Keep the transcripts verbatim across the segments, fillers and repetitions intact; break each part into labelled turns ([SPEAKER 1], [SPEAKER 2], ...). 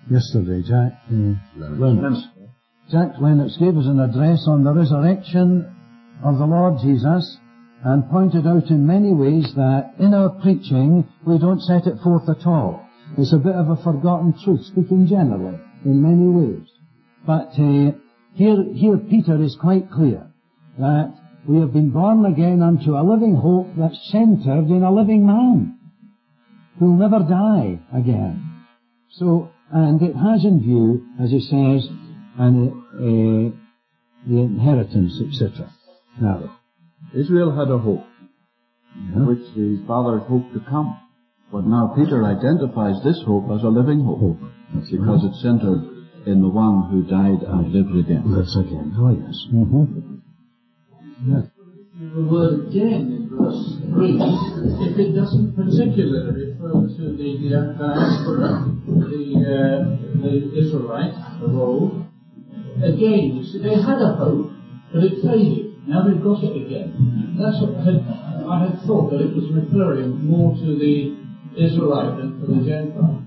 [SPEAKER 1] yesterday, Jack uh, Lennox. Jack Lennox gave us an address on the resurrection of the Lord Jesus and pointed out in many ways that in our preaching we don't set it forth at all. It's a bit of a forgotten truth, speaking generally, in many ways. But uh, here, here Peter is quite clear that we have been born again unto a living hope that's centred in a living man who will never die again. So, and it has in view, as he says, and uh, the inheritance, et cetera. Now,
[SPEAKER 2] Israel had a hope,
[SPEAKER 1] yeah.
[SPEAKER 2] which the fathers hoped to come. But now Peter identifies this hope as a living hope,
[SPEAKER 1] That's
[SPEAKER 2] because
[SPEAKER 1] right.
[SPEAKER 2] it's centered in the one who died and lived again.
[SPEAKER 1] Lives again. Oh, yes. Mm-hmm. Yeah.
[SPEAKER 3] The word again in verse three, if it doesn't particularly refer to the diaspora, the, uh, the Israelites of old, again, you see, they had a hope, but it faded. Now they've got it again. That's what I had, I had thought that it was referring more to the Israelite than to the Gentile.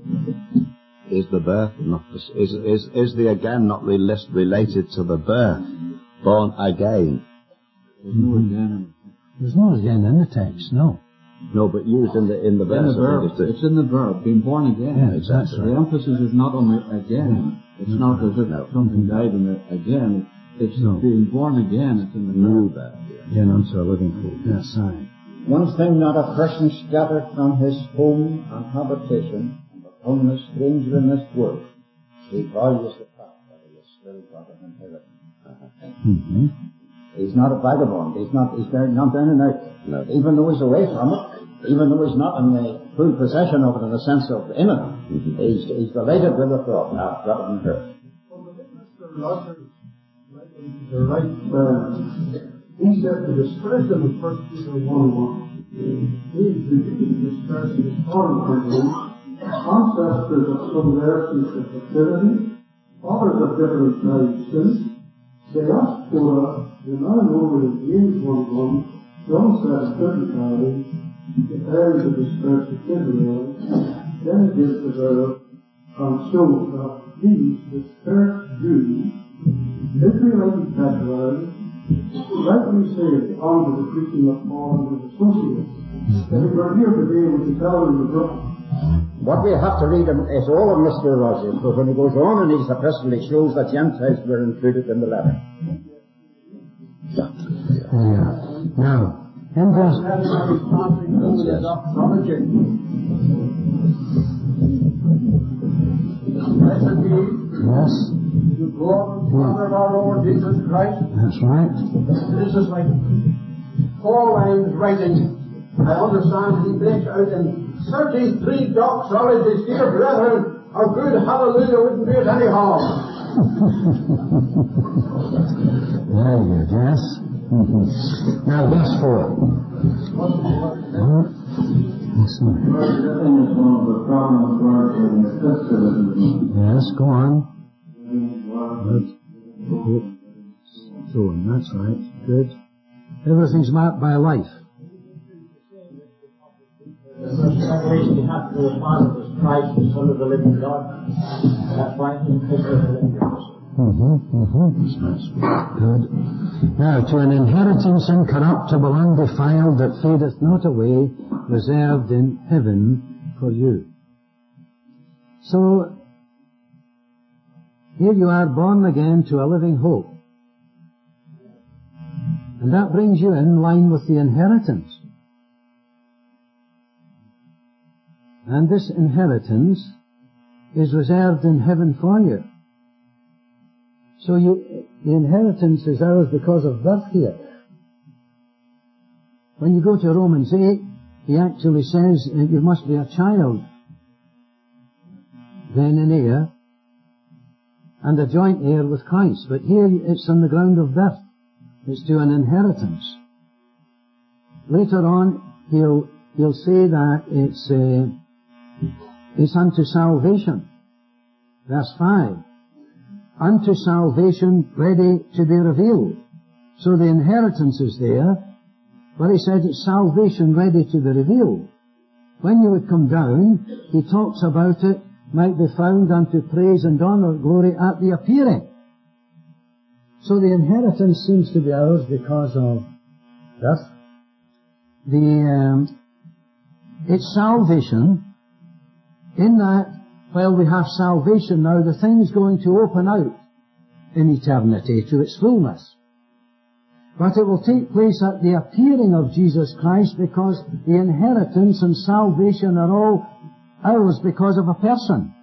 [SPEAKER 4] Is the birth not, is, is, is the again not related to the birth? Born again.
[SPEAKER 2] There's no again.
[SPEAKER 1] There's no again in the text, no.
[SPEAKER 4] No, but used in the, in the verse.
[SPEAKER 2] In the verb.
[SPEAKER 4] I think
[SPEAKER 2] It's in the verb, being born again.
[SPEAKER 1] Yeah, exactly.
[SPEAKER 2] The emphasis is not on the again. It's not as if
[SPEAKER 4] No.
[SPEAKER 2] something died in the again. It's
[SPEAKER 1] No.
[SPEAKER 2] being born again. It's in the
[SPEAKER 4] new
[SPEAKER 2] verb.
[SPEAKER 4] birth.
[SPEAKER 1] Again unto a living hope. Yes, aye.
[SPEAKER 5] One thing, not a person scattered from his home and habitation, and become a stranger in this world, he values the fact that he has still got an inheritance.
[SPEAKER 1] Mm-hmm.
[SPEAKER 5] He's not a vagabond. He's not. He's there, not down and out.
[SPEAKER 4] No.
[SPEAKER 5] Even though he's away from it, even though he's not in the full possession of it in the sense of in it,
[SPEAKER 4] Mm-hmm.
[SPEAKER 5] he's, he's delighted with the thought. Now, I've got it in her.
[SPEAKER 6] Mister Rogers, the right word, he said to disperse them in First Peter one one. He's repeating disperse his foreign countries, ancestors of some verses of fertility, fathers of different traditions, diaspora, the man over in James one one, John seven thirty-five, the heirs of dispersed Israel, then it gives the verb, and so that these dispersed Jews, Israelite background, rightly saved under the preaching of Paul and his associates. That we were here today with the gallery of Brooklyn.
[SPEAKER 5] What we have to read is all of Mister Rogers, but when he goes on in his epistle, he shows that Gentiles were included in the letter.
[SPEAKER 1] Yeah. Now, in verse...
[SPEAKER 6] Blessed be
[SPEAKER 1] Yes,
[SPEAKER 6] the God and Father of our Lord Jesus Christ.
[SPEAKER 1] that's right.
[SPEAKER 6] This is like four lines writing. I understand he breaks out in thirty-three doxologies, dear brethren, a good hallelujah wouldn't do it any harm.
[SPEAKER 1] Very good, yes. Mm-hmm. Now, verse four. Mm-hmm. Yes, sir. Yes, go on. Good. So on, that's right. Good. Everything's marked by life.
[SPEAKER 3] The first revelation you have to the Father was Christ, the Son of the living God. That's why he is the living God.
[SPEAKER 1] Mm-hmm, mm-hmm. That's good. Now, to an inheritance incorruptible, undefiled, that fadeth not away, reserved in heaven for you. So, here you are born again to a living hope. And that brings you in line with the inheritance. And this inheritance is reserved in heaven for you. So you, the inheritance is ours because of birth here. When you go to Romans eight, he actually says that you must be a child, then an heir, and a joint heir with Christ. But here it's on the ground of birth. It's to an inheritance. Later on, he'll, he'll say that it's, uh, it's unto salvation. Verse five. Unto salvation ready to be revealed. So the inheritance is there, but he said it's salvation ready to be revealed. When you would come down, he talks about it might be found unto praise and honour, glory at the appearing. So the inheritance seems to be ours because of this. The, um, it's salvation, in that while we have salvation now, the thing's going to open out in eternity to its fullness. But it will take place at the appearing of Jesus Christ, because the inheritance and salvation are all ours because of a person.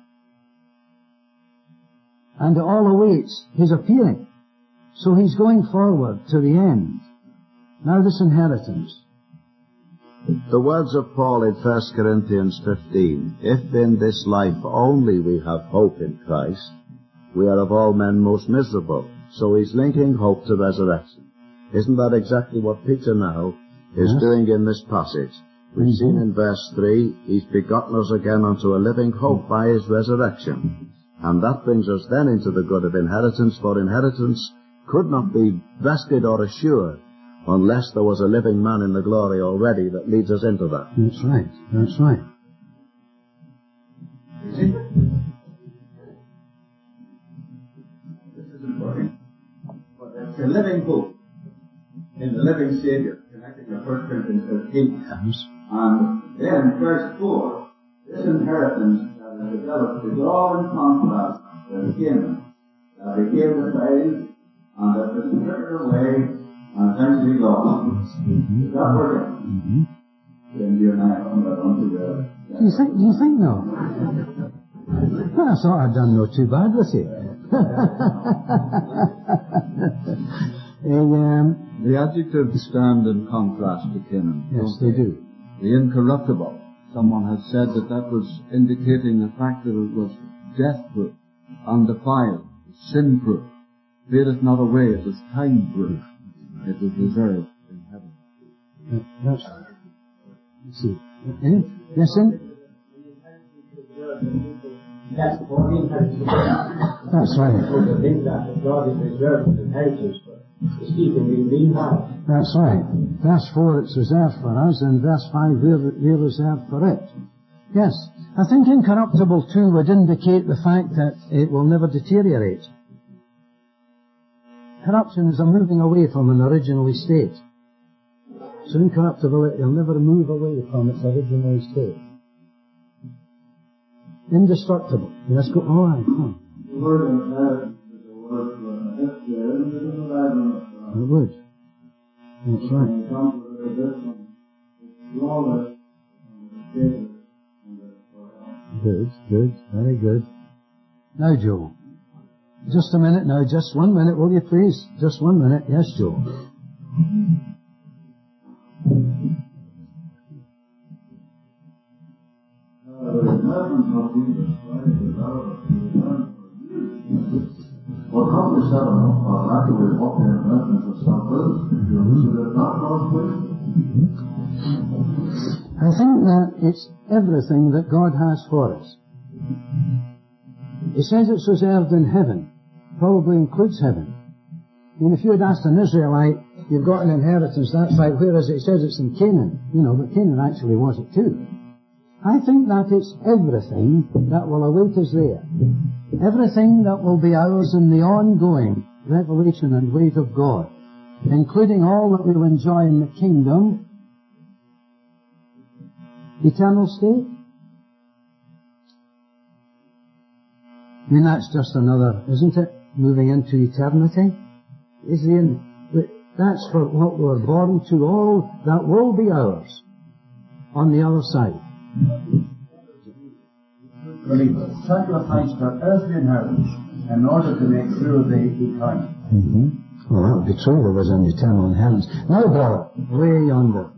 [SPEAKER 1] And it all awaits His appearing. So He's going forward to the end. Now this inheritance.
[SPEAKER 4] The words of Paul in First Corinthians fifteen, if in this life only we have hope in Christ, we are of all men most miserable. So he's linking hope to resurrection. Isn't that exactly what Peter now is yes. doing in this passage? We've mm-hmm. seen in verse three, He's begotten us again unto a living hope by His resurrection. And that brings us then into the good of inheritance, for inheritance could not be vested or assured unless there was a living man in the glory already that leads us into that.
[SPEAKER 1] That's right, that's right.
[SPEAKER 5] This is important. But it's a living hope in the living Saviour, connecting with First Corinthians thirteen.
[SPEAKER 1] Yes.
[SPEAKER 5] And then verse four, this inheritance that is developed is all in contrast with Canaan, that became the tithe, and that was stripped away and eventually lost. Mm-hmm. Is that working?
[SPEAKER 1] Mm-hmm.
[SPEAKER 5] Then you and I come back onto the...
[SPEAKER 1] Do you think, do you think no? I thought I'd done no too bad with you. a, um,
[SPEAKER 2] the adjectives stand in contrast to Canaan.
[SPEAKER 1] Yes, they do.
[SPEAKER 2] The incorruptible. Someone has said that that was indicating the fact that it was death-proof, undefiled, sin-proof. Fadeth not away, it was time-proof. It was reserved in heaven.
[SPEAKER 1] Uh, that's right. Let's see. Eh? Yes, sir?
[SPEAKER 6] That's for the inheritance.
[SPEAKER 1] That's right.
[SPEAKER 6] The thing that God is reserved for inheritance for is keeping me meanwhile.
[SPEAKER 1] That's right. Verse four, it's reserved for us, and verse five, we're, we're reserved for it. Yes. I think incorruptible too would indicate the fact that it will never deteriorate. Corruption is a moving away from an original estate. So incorruptibility will never move away from its original estate. Indestructible. Let's go on. Come.
[SPEAKER 6] The word inheritance is a word for an
[SPEAKER 1] It would. That's right.
[SPEAKER 6] When it comes to the difference, it's flawless and it's stable and it's forever.
[SPEAKER 1] Good, good, very good. Now, Joe. Just a minute now, just one minute, will you please? Just one minute. Yes, Joe.
[SPEAKER 6] Well, how we set them up, uh, after we walk in the reference of self-will, if you consider that God's way?
[SPEAKER 1] I think that it's everything that God has for us. It says it's reserved in heaven. Probably includes heaven. I mean, if you had asked an Israelite, you've got an inheritance, that's right, where is it? It says it's in Canaan. You know, but Canaan actually was it too. I think that it's everything that will await us there. Everything that will be ours in the ongoing revelation and weight of God, including all that we will enjoy in the kingdom, eternal state. I mean, that's just another, isn't it? Moving into eternity. Is the, that's for what we're born to, all that will be ours on the other side.
[SPEAKER 5] Believers sacrificed their earthly inheritance in order to make sure they eternal.
[SPEAKER 1] Mm-hmm. Well, that would be true. There was an eternal inheritance. Now, brother, way yonder.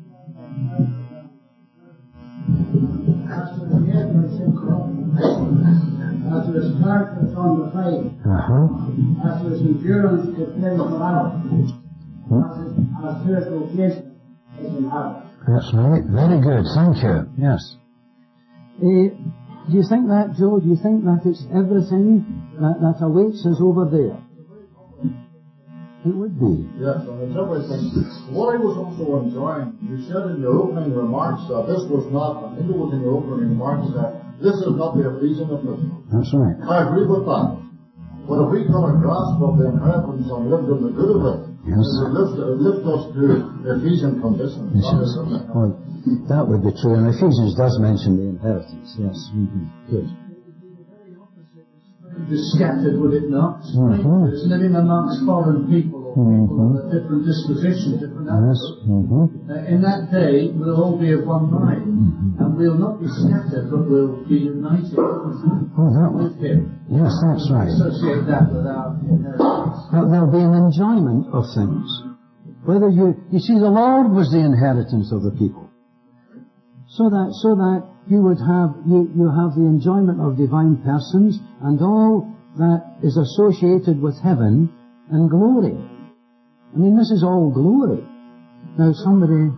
[SPEAKER 3] After his character from the faith,
[SPEAKER 1] Uh-huh.
[SPEAKER 3] after his endurance to play for others, as his vocation is in heaven.
[SPEAKER 1] That's right. Very good. Thank you. Yes. Uh, do you think that, Joe? Do you think that it's everything that, that awaits us over there? It would be.
[SPEAKER 6] Yes, and it's everything. What I was also enjoying, you said in your opening remarks that this was not, I think it was in your opening remarks that this is not the Ephesian epistle.
[SPEAKER 1] That's right.
[SPEAKER 6] I agree with that. But if we got a grasp of the inheritance and lived in the good of it,
[SPEAKER 1] yes,
[SPEAKER 6] it would lift, it lift us to Ephesian conditions.
[SPEAKER 1] Yes, yes. Well, that would be true. And Ephesians does mention the inheritance. Yes. Mm-hmm. Good.
[SPEAKER 3] Be scattered, would it not?
[SPEAKER 1] Mm-hmm.
[SPEAKER 3] It's living amongst foreign people or people
[SPEAKER 1] Mm-hmm.
[SPEAKER 3] with a different disposition, different
[SPEAKER 1] Yes.
[SPEAKER 3] outlook.
[SPEAKER 1] Mm-hmm.
[SPEAKER 3] Uh, in that day, we'll all be of one mind,
[SPEAKER 1] Mm-hmm.
[SPEAKER 3] and we'll not be scattered, but we'll be united
[SPEAKER 1] Oh, that
[SPEAKER 3] with Him.
[SPEAKER 1] Yes, that's right.
[SPEAKER 3] Associate that with our inheritance.
[SPEAKER 1] Now, there'll be an enjoyment of things. Whether you, you see, the Lord was the inheritance of the people. So that, so that you would have, you, you have the enjoyment of divine persons and all that is associated with heaven and glory. I mean, this is all glory. Now somebody,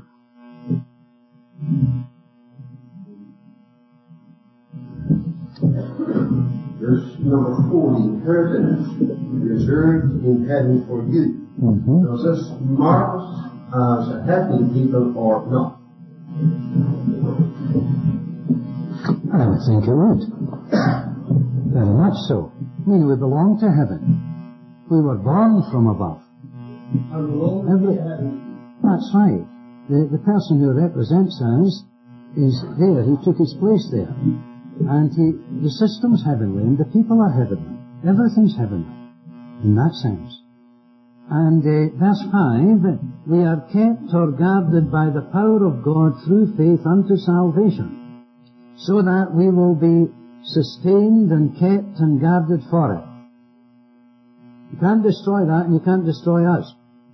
[SPEAKER 7] Verse number four, the inheritance reserved in heaven for you.
[SPEAKER 1] mm-hmm.
[SPEAKER 7] Does this mark us as a heavenly people or not?
[SPEAKER 1] I would think it would. Very much so. I mean, we belong to heaven. We were born from above.
[SPEAKER 3] And we'll all
[SPEAKER 1] Every-
[SPEAKER 3] be heaven.
[SPEAKER 1] That's right. The, the person who represents us is there. He took his place there. And he, the system's heavenly and the people are heavenly. Everything's heavenly in that sense. And uh, verse five, we are kept or guarded by the power of God through faith unto salvation, so that we will be sustained and kept and guarded for it. You can't destroy that and you can't destroy us.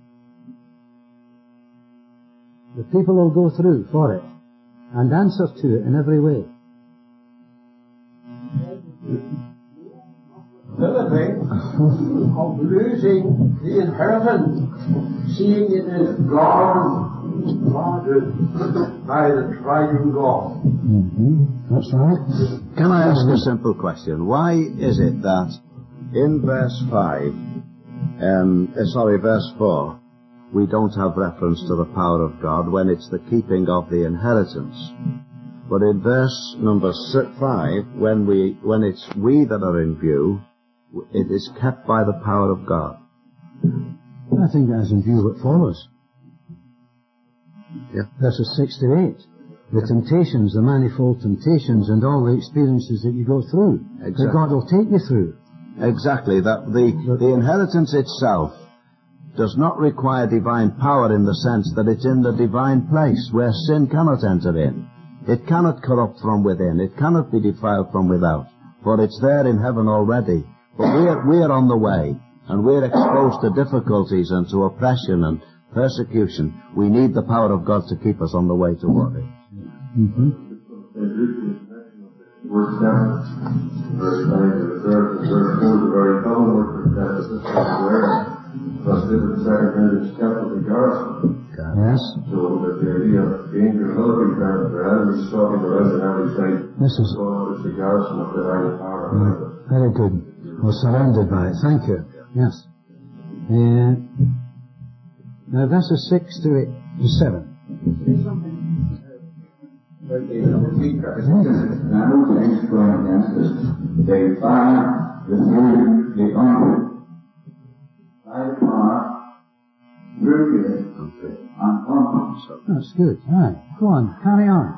[SPEAKER 1] The people will go through for it and answer to it in every way.
[SPEAKER 7] The other thing of losing the inheritance, seeing it as guarded, guarded by the triune God.
[SPEAKER 1] Mm-hmm. That's right.
[SPEAKER 4] Can I ask a simple question? Why is it that in verse five, um, uh, sorry, verse four, we don't have reference to the power of God when it's the keeping of the inheritance? But in verse number five, when we, when it's we that are in view, it is kept by the power of God.
[SPEAKER 1] I think that's in view what follows.
[SPEAKER 4] Yeah.
[SPEAKER 1] Verses six to eight. The temptations, the manifold temptations and all the experiences that you go through.
[SPEAKER 4] Exactly.
[SPEAKER 1] That God will take you through.
[SPEAKER 4] Exactly. That the, the inheritance itself does not require divine power in the sense that it's in the divine place where sin cannot enter in. It cannot corrupt from within. It cannot be defiled from without. For it's there in heaven already. But we're, we're on the way. And we're exposed to difficulties and to oppression and persecution. We need the power of God to keep us on the way toward it.
[SPEAKER 1] Mm-hmm.
[SPEAKER 5] Verse seven, verse nine, the reserve, verse four, the very common word for that is aware. Thus did the second hand is kept with the garrison.
[SPEAKER 1] Yes.
[SPEAKER 5] So that the idea of danger military ground, the enemies stalking around on every side,
[SPEAKER 1] This is
[SPEAKER 5] God is the garrison of divine power.
[SPEAKER 1] mm, very good. We're surrounded by it. Thank you. Yes. Uh, now verses six to eight to seven.
[SPEAKER 5] And I know things going against us. They find the through the unruly. By the power, through it, and unruly.
[SPEAKER 1] That's good. Right. Go on. Carry on.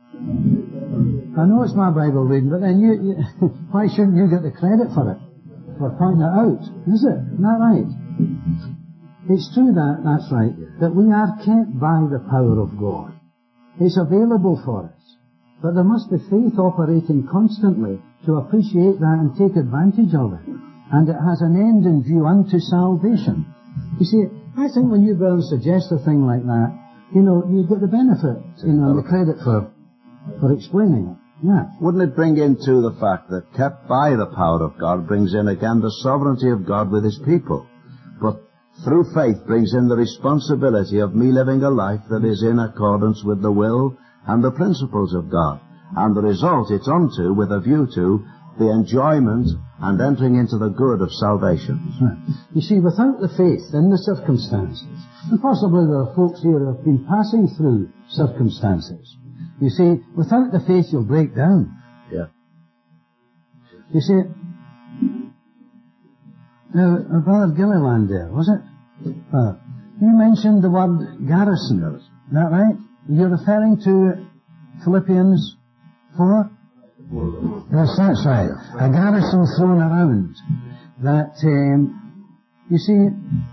[SPEAKER 1] I know it's my Bible reading, but then you, you why shouldn't you get the credit for it? For pointing it out. Is it? Isn't that right? It's true that, that's right, that we are kept by the power of God. It's available for us. But there must be faith operating constantly to appreciate that and take advantage of it. And it has an end in view unto salvation. You see, I think when you brothers suggest a thing like that, you know, you get the benefit, you know, the credit for, for explaining it. Yeah.
[SPEAKER 4] Wouldn't it bring into the fact that kept by the power of God brings in again the sovereignty of God with His people? But through faith brings in the responsibility of me living a life that is in accordance with the will and the principles of God. And the result it's unto with a view to the enjoyment and entering into the good of salvation.
[SPEAKER 1] Right. You see, without the faith in the circumstances, and possibly there are folks here who have been passing through circumstances. You see, without the faith you'll break down.
[SPEAKER 4] Yeah.
[SPEAKER 1] You see, now, uh, Brother Gilliland there, was it? Uh, you mentioned the word garrison. Is that right? You're referring to Philippians four? Yes, that's right. A garrison thrown around. That, um, you see,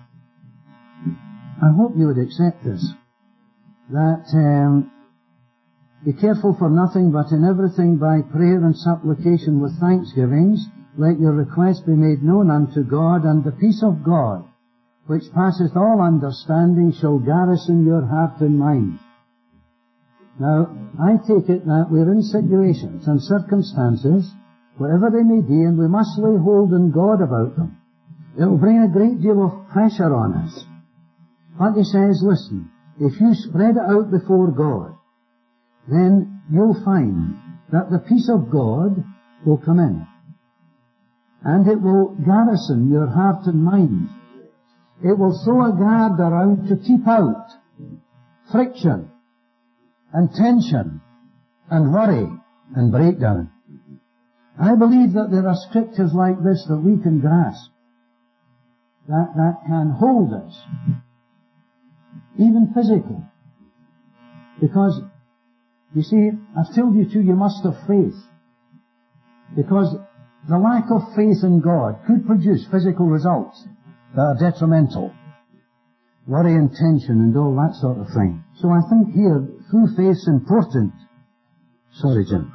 [SPEAKER 1] I hope you would accept this. That, um, be careful for nothing, but in everything by prayer and supplication with thanksgivings, let your requests be made known unto God, and the peace of God, which passeth all understanding, shall garrison your heart and mind. Now, I take it that we're in situations and circumstances, whatever they may be, and we must lay hold on God about them. It will bring a great deal of pressure on us. But he says, listen, if you spread it out before God, then you'll find that the peace of God will come in. And it will garrison your heart and mind. It will throw a guard around to keep out friction and tension and worry and breakdown. I believe that there are scriptures like this that we can grasp, that, that can hold us, even physically. Because, you see, I've told you too, you must have faith. Because the lack of faith in God could produce physical results that are detrimental. Worry and tension and all that sort of thing. So I think here, through faith's important. Sorry, Jim.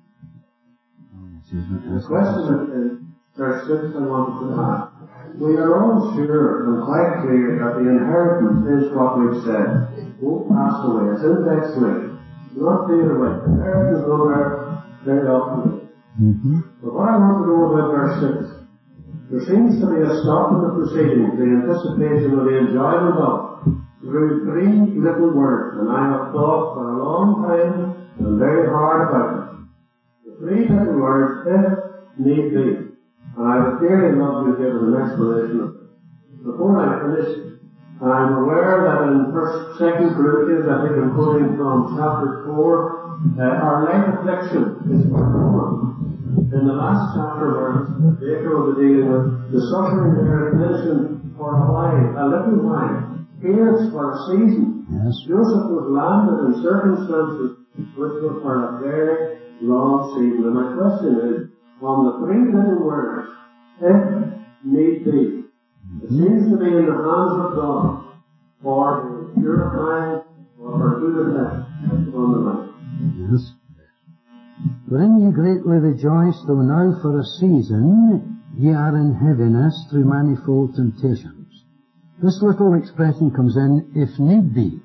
[SPEAKER 6] The question in verse six I wanted to ask. We are all sure and quite clear that the inheritance is what we've said. Won't pass away. It's indexed. Not fade away. Inheritance over very often.
[SPEAKER 1] Mm-hmm.
[SPEAKER 6] But what I want to know about verse six, there seems to be a stop in the proceedings, the anticipation of the enjoyment of, through three little words, and I have thought for a long time and very hard about it. The three little words, if need be. And I would dearly love you to give an explanation of it. Before I finish, I'm aware that in first, second Corinthians, I think I'm quoting from chapter four, uh, our light affliction is for a moment. In the last chapter where Baker will be dealing with the suffering there is mentioned for a while, a little while. Here it's for a season.
[SPEAKER 1] Yes.
[SPEAKER 6] Joseph was landed in circumstances which were for a very long season. And my question is, on the three little words, if need be, it seems to be in the hands of God for the purifying or for good effect on the mind.
[SPEAKER 1] Yes. Wherein ye greatly rejoice, though now for a season ye are in heaviness through manifold temptations. This little expression comes in, if need be,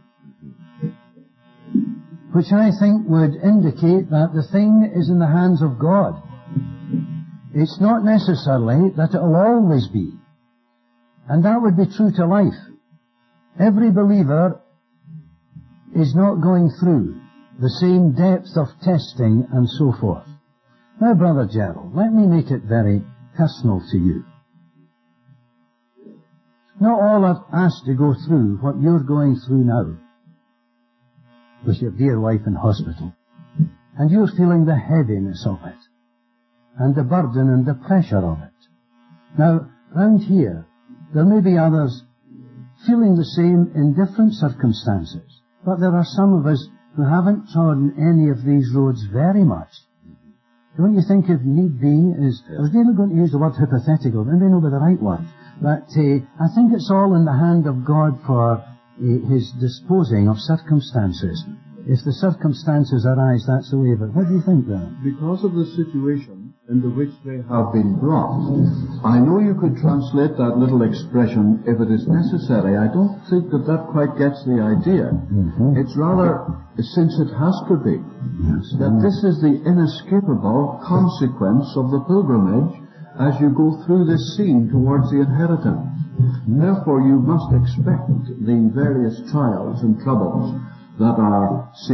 [SPEAKER 1] which I think would indicate that the thing is in the hands of God. It's not necessarily that it will always be. And that would be true to life. Every believer is not going through the same depth of testing and so forth. Now, Brother Gerald, let me make it very personal to you. Not all are asked to go through what you're going through now with your dear wife in hospital. And you're feeling the heaviness of it, and the burden and the pressure of it. Now, round here, there may be others feeling the same in different circumstances, but there are some of us who haven't trodden any of these roads very much. Don't you think if need be is, I was really going to use the word hypothetical, maybe not the right word, but uh, I think it's all in the hand of God for uh, His disposing of circumstances. If the circumstances arise, that's the way. But what do you think then?
[SPEAKER 2] Because of the situation into which they have been brought, I know you could translate that little expression, if it is necessary. I don't think that that quite gets the idea.
[SPEAKER 1] Mm-hmm.
[SPEAKER 2] It's rather, since it has to be,
[SPEAKER 1] Yes,
[SPEAKER 2] that
[SPEAKER 1] yes.
[SPEAKER 2] this is the inescapable consequence of the pilgrimage as you go through this scene towards the inheritance. Therefore, you must expect the various trials and troubles that are seen.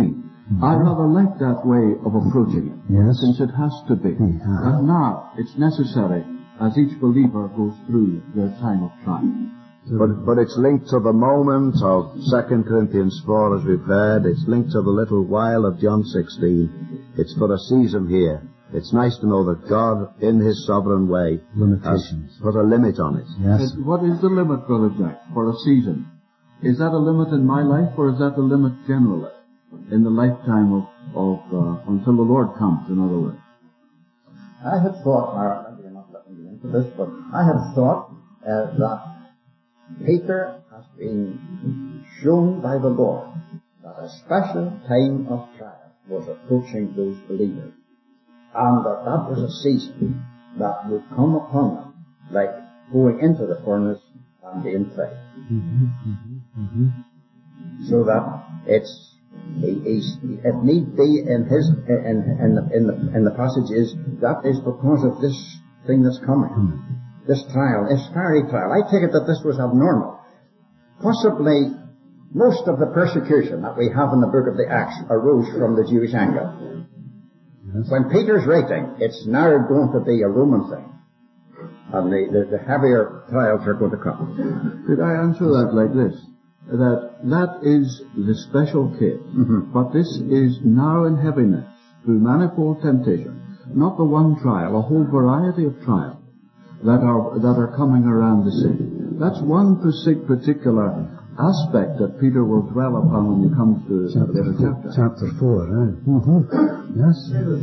[SPEAKER 1] Mm-hmm.
[SPEAKER 2] I rather like that way of approaching it,
[SPEAKER 1] yes.
[SPEAKER 2] since it has to be.
[SPEAKER 1] Uh-huh.
[SPEAKER 2] But now, it's necessary as each believer goes through their time of trial.
[SPEAKER 4] But, but it's linked to the moment of Second Corinthians four, as we've heard. It's linked to the little while of John sixteen. It's for a season here. It's nice to know that God, in His sovereign way, has put a limit on it.
[SPEAKER 1] Yes.
[SPEAKER 2] What is the limit, Brother Jack, for a season? Is that a limit in my life, or is that a limit generally, in the lifetime of, of uh, until the Lord comes, in other words?
[SPEAKER 8] I had thought, or maybe you're not looking into this, but I had thought uh, that Peter has been shown by the Lord that a special time of trial was approaching those believers, and that that was a season that would come upon them like going into the furnace and being tried.
[SPEAKER 1] Mm-hmm, mm-hmm, mm-hmm.
[SPEAKER 8] So that it's he, he's, it need be in his in in the, in the in the passage is that is because of this thing that's coming.
[SPEAKER 1] Mm-hmm.
[SPEAKER 8] This trial, this fiery trial. I take it that this was abnormal. Possibly most of the persecution that we have in the book of the Acts arose from the Jewish angle.
[SPEAKER 1] Yes.
[SPEAKER 8] When Peter's writing, it's now going to be a Roman thing. And the, the, the heavier trials are going to come.
[SPEAKER 2] Could I answer that like this? That that is the special case.
[SPEAKER 8] Mm-hmm.
[SPEAKER 2] But this is now in heaviness, through manifold temptation. Not the one trial, a whole variety of trials that are that are coming around the scene. That's one particular aspect that Peter will dwell upon when you come to
[SPEAKER 1] chapter,
[SPEAKER 2] the chapter.
[SPEAKER 1] Chapter four, right? Mm-hmm. Yes.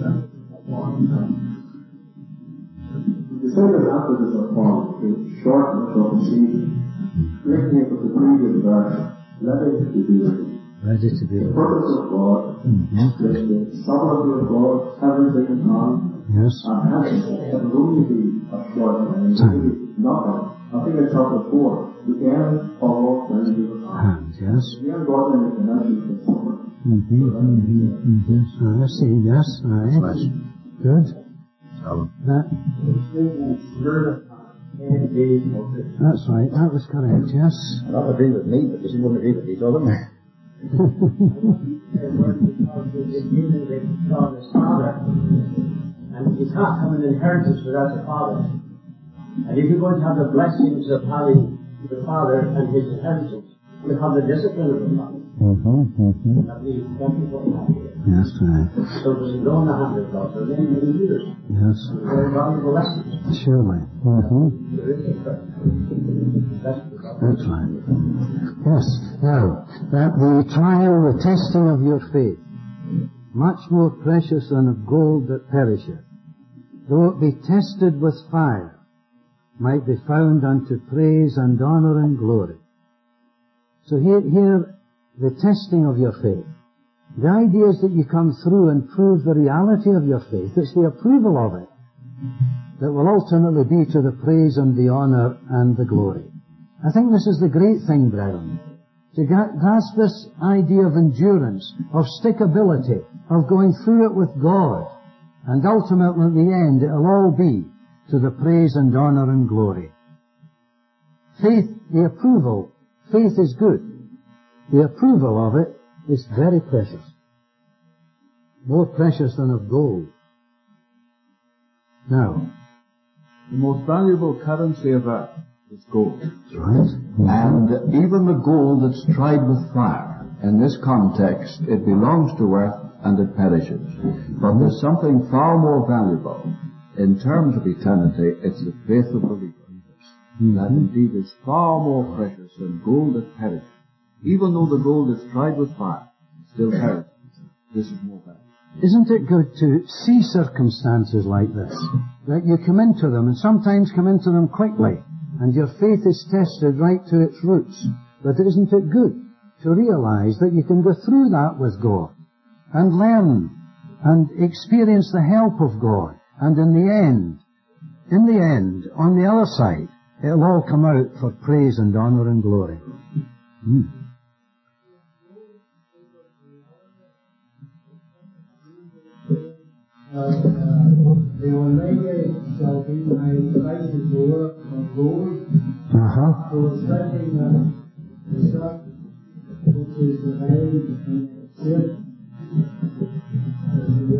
[SPEAKER 6] The second emphasis upon the shortness of the season, linking it with the previous verse, ready to be ready.
[SPEAKER 1] Ready to be
[SPEAKER 6] The purpose of God,
[SPEAKER 1] mm-hmm.
[SPEAKER 6] the sovereignty of God, everything is on.
[SPEAKER 1] Yes.
[SPEAKER 6] And heaven, it will only be a short time, maybe nothing. I think in chapter four, the end of all things is at hand.
[SPEAKER 1] Hand, yes.
[SPEAKER 6] The end of all things is mentioned for summer.
[SPEAKER 1] Mm-hmm, mm-hmm, mm-hmm. I see, yes. Right.
[SPEAKER 4] Right.
[SPEAKER 1] Good.
[SPEAKER 4] Alan.
[SPEAKER 1] That, that's right. That was correct, yes.
[SPEAKER 8] That would agree with me, but you wouldn't agree with each other.
[SPEAKER 9] And you can't have an inheritance without the Father. And if you're going to have the blessings of having the Father and His inheritance, you have the discipline of the Father.
[SPEAKER 1] Mm-hmm, mm-hmm.
[SPEAKER 9] That is what we have here.
[SPEAKER 1] Yes, right.
[SPEAKER 9] So it was a go in the hand of God for many, many years.
[SPEAKER 1] Yes.
[SPEAKER 9] Very valuable lessons.
[SPEAKER 1] Surely. Mm-hmm.
[SPEAKER 9] There is a prayer.
[SPEAKER 1] That's right. Yes. Now, that the trial, the testing of your faith, much more precious than of gold that perisheth, though it be tested with fire, might be found unto praise and honour and glory. So here, here, the testing of your faith. The idea is that you come through and prove the reality of your faith. It's the approval of it that will ultimately be to the praise and the honour and the glory. I think this is the great thing, brethren. To grasp this idea of endurance, of stickability, of going through it with God, and ultimately at the end it'll all be to the praise and honour and glory. Faith, the approval, faith is good. The approval of it is very precious. More precious than of gold. Now,
[SPEAKER 2] the most valuable currency of earth is gold.
[SPEAKER 1] Right.
[SPEAKER 2] And even the gold that's tried with fire, in this context, it belongs to earth and it perishes. But there's something far more valuable. In terms of eternity, it's the faith of believers. Mm-hmm. That indeed is far more precious than gold that perishes. Even though the gold is tried with fire, it still perishes. This is more valuable.
[SPEAKER 1] Isn't it good to see circumstances like this? That you come into them, and sometimes come into them quickly, and your faith is tested right to its roots. But isn't it good to realize that you can go through that with God, and learn, and experience the help of God, and in the end, in the end, on the other side, it'll all come out for praise and honour and glory. Mm.
[SPEAKER 6] Uh, the Almighty shall be my light and door of gold.
[SPEAKER 1] Uh-huh.
[SPEAKER 6] So it's writing that the stuff which is the veil and sin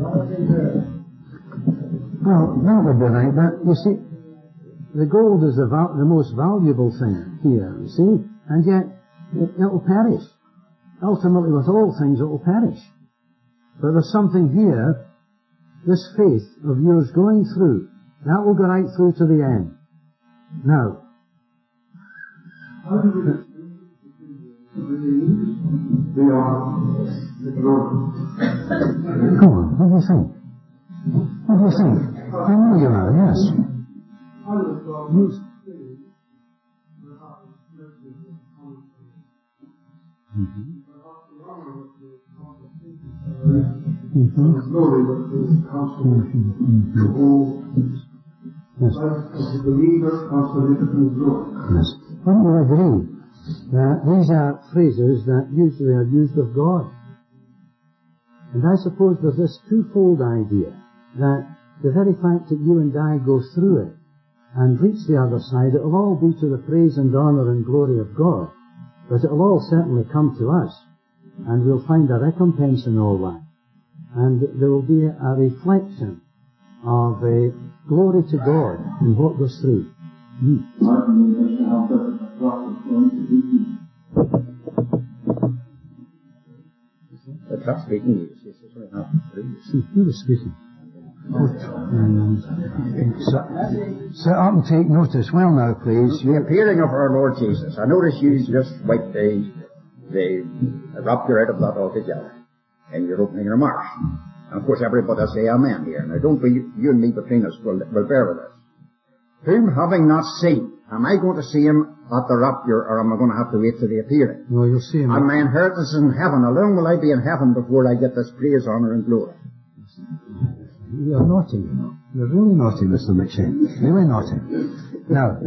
[SPEAKER 1] Well, that would be right, but you see, the gold is the, val- the most valuable thing here, you see, and yet it, it will perish. Ultimately, with all things, it will perish. But there's something here, this faith of yours going through, that will go right through to the end. Now,
[SPEAKER 6] how do we they are the glory?
[SPEAKER 1] Go on, what do you think? What do you think? I know you are, yes.
[SPEAKER 6] I would have thought most things were happening
[SPEAKER 1] Mm-hmm.
[SPEAKER 6] Mm-hmm. The glory that is constant.
[SPEAKER 1] Mm-hmm.
[SPEAKER 6] The whole
[SPEAKER 1] Yes.
[SPEAKER 6] life of the believer constant in glory.
[SPEAKER 1] Yes. Wouldn't you agree that these are phrases that usually are used of God? And I suppose there's this twofold idea that the very fact that you and I go through it and reach the other side, it will all be to the praise and honour and glory of God, but it will all certainly come to us, and we'll find a recompense in all that. And there will be a reflection of uh, glory to God in what goes through. Mm.
[SPEAKER 8] The tough speaking is, is really not true.
[SPEAKER 1] See, who was speaking? Um, so, sit up and take notice. Well now, please.
[SPEAKER 8] The appearing of our Lord Jesus. I notice you just wiped the, the rapture out of that altogether in your opening remarks. And of course everybody will say amen here. Now don't be, you and me between us will, will bear with us. Whom having not seen, am I going to see him at the rapture, or am I going to have to wait till the appearing?
[SPEAKER 1] No, you'll see him.
[SPEAKER 8] And my inheritance is in heaven. How long will I be in heaven before I get this praise, honour and glory?
[SPEAKER 1] You're naughty, you know. You're really naughty, Mister McShane. Really naughty. Now,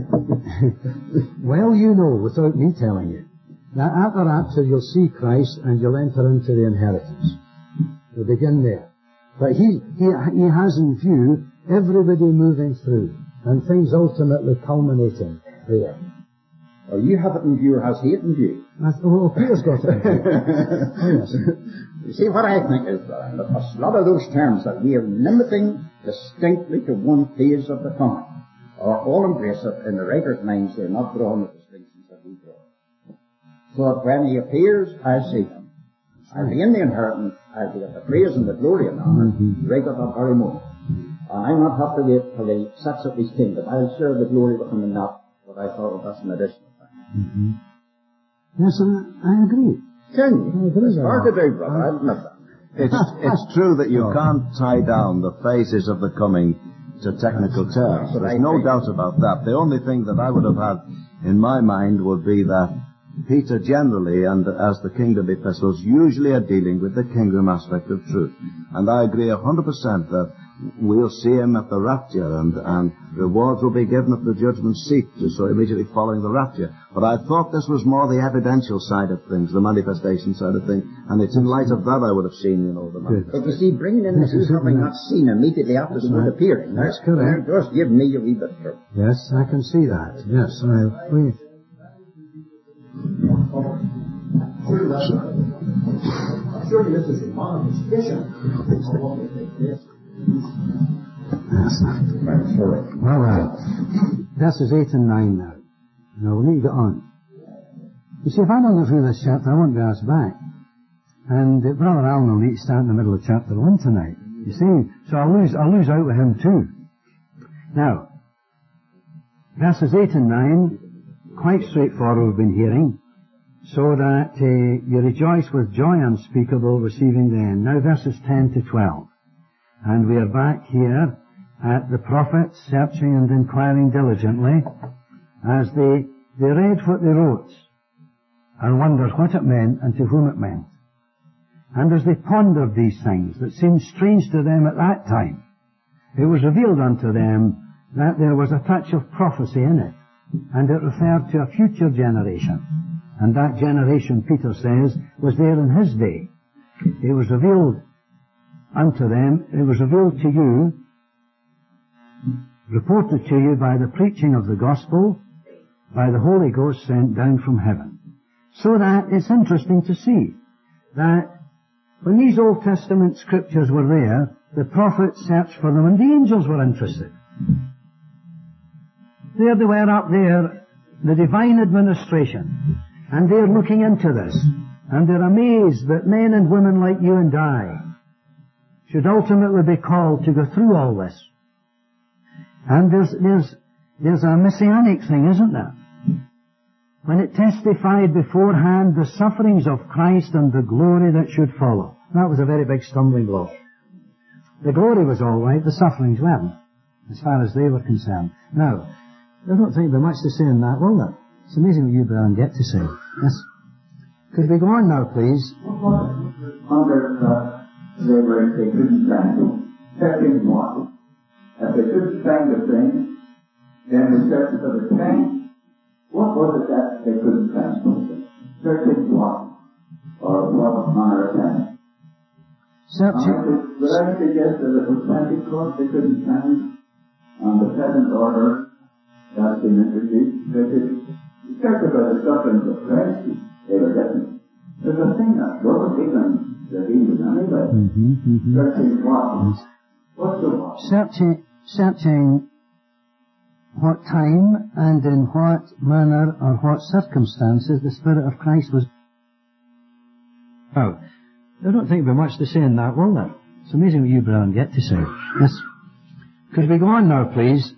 [SPEAKER 1] well you know, without me telling you, that at the rapture you'll see Christ and you'll enter into the inheritance. You'll begin there. But he, he, he has in view everybody moving through and things ultimately culminating there.
[SPEAKER 8] Well, you have it in view, or has he it in view?
[SPEAKER 1] I th- well, Peter's got it in view. Oh, yes.
[SPEAKER 8] You see, what I think is that a lot of those terms that we are limiting distinctly to one phase of the coming are all embraced in the writer's minds. They're not drawing the distinctions that we draw. So that when he appears, I see him. I'll be in the inheritance, I'll be at the praise and the glory and honor, mm-hmm. right at that very moment. And I'll not have to wait till he sets up his kingdom. I'll share the glory with him in that, what I thought of as an additional thing.
[SPEAKER 1] Mm-hmm. Yes, I, I agree.
[SPEAKER 8] Can you?
[SPEAKER 1] I agree.
[SPEAKER 8] It's hard to do, brother. I admit that.
[SPEAKER 4] It's, it's true that you can't tie down the phases of the coming to technical terms. There's no doubt about that. The only thing that I would have had in my mind would be that Peter generally, and as the kingdom epistles, usually are dealing with the kingdom aspect of truth. And I agree a hundred percent that we'll see him at the rapture, and, and rewards will be given at the judgment seat, so immediately following the rapture. But I thought this was more the evidential side of things, the manifestation side of things, and it's in light of that I would have seen, you know, the manifestation.
[SPEAKER 8] But you see, bringing in the who having not seen immediately after the word appearing,
[SPEAKER 1] that's correct.
[SPEAKER 8] Just give me a wee bit of trouble.
[SPEAKER 1] Yes, I can see that. Yes, I, we,
[SPEAKER 7] Surely this is a manifestation of what will take place.
[SPEAKER 1] Yes. All right. Verses eight and nine now. Now we need to get on. You see, if I don't go through this chapter, I won't be asked back. And uh, Brother Alan will need to start in the middle of chapter one tonight. You see, so I'll lose, I'll lose out with him too. Now, verses eight and nine, quite straightforward we've been hearing, so that uh, you rejoice with joy unspeakable, receiving the end. Now verses ten to twelve. And we are back here at the prophets searching and inquiring diligently as they, they read what they wrote and wondered what it meant and to whom it meant. And as they pondered these things that seemed strange to them at that time, it was revealed unto them that there was a touch of prophecy in it, and it referred to a future generation. And that generation, Peter says, was there in his day. It was revealed unto them, it was revealed to you, reported to you by the preaching of the gospel, by the Holy Ghost sent down from heaven. So that it's interesting to see that when these Old Testament scriptures were there, the prophets searched for them and the angels were interested. There they were up there, the divine administration, and they're looking into this, and they're amazed that men and women like you and I should ultimately be called to go through all this. And there's, there's, there's a messianic thing, isn't there? When it testified beforehand the sufferings of Christ and the glory that should follow. That was a very big stumbling block. The glory was all right, the sufferings weren't, as far as they were concerned. Now, I don't think there's much to say in that, will there? It's amazing what you, Brian, get to say. Yes. Could we go on now, please?
[SPEAKER 5] Under uh, they were, they couldn't find it. Second one, if they couldn't find the thing, then they searched for the thing. What was it that they couldn't find? Searching what? Or what manner of thing?
[SPEAKER 1] Searching.
[SPEAKER 5] Would I suggest that it was Pentecost they couldn't find on the present order that's been introduced? They could search about the sufferings of Christ. They were getting. There's a thing that wasn't even revealed anyway.
[SPEAKER 1] Mm-hmm, mm-hmm.
[SPEAKER 5] Searching what? What's the what?
[SPEAKER 1] Searching, searching what time and in what manner or what circumstances the Spirit of Christ was. Oh, I don't think there's much to say in that, will there? It's amazing what you, Brian, get to say. Yes. Could we go on now, please?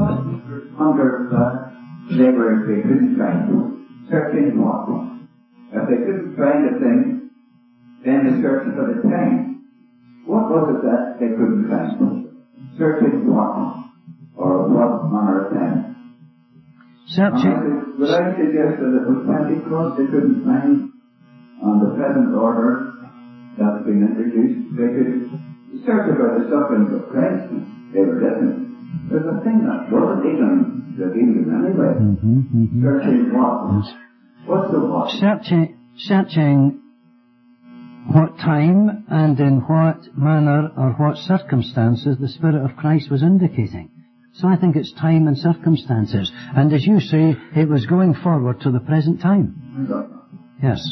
[SPEAKER 5] Under uh, they were, they couldn't find it. Searching what? If they couldn't find a thing, then they searched for the thing. What was it that they couldn't find? Searching what? Or what manner of thing?
[SPEAKER 1] Searching.
[SPEAKER 5] Would I suggest that it was Pentecost they couldn't find on the present order that's been introduced? They could search about the sufferings of Christ. They were written. There's a thing that wasn't even revealed anyway.
[SPEAKER 1] Mm-hmm, mm-hmm.
[SPEAKER 5] Searching what? What's the what?
[SPEAKER 1] Searching, searching what time and in what manner or what circumstances the Spirit of Christ was indicating. So I think it's time and circumstances. And as you say, it was going forward to the present time. Yes.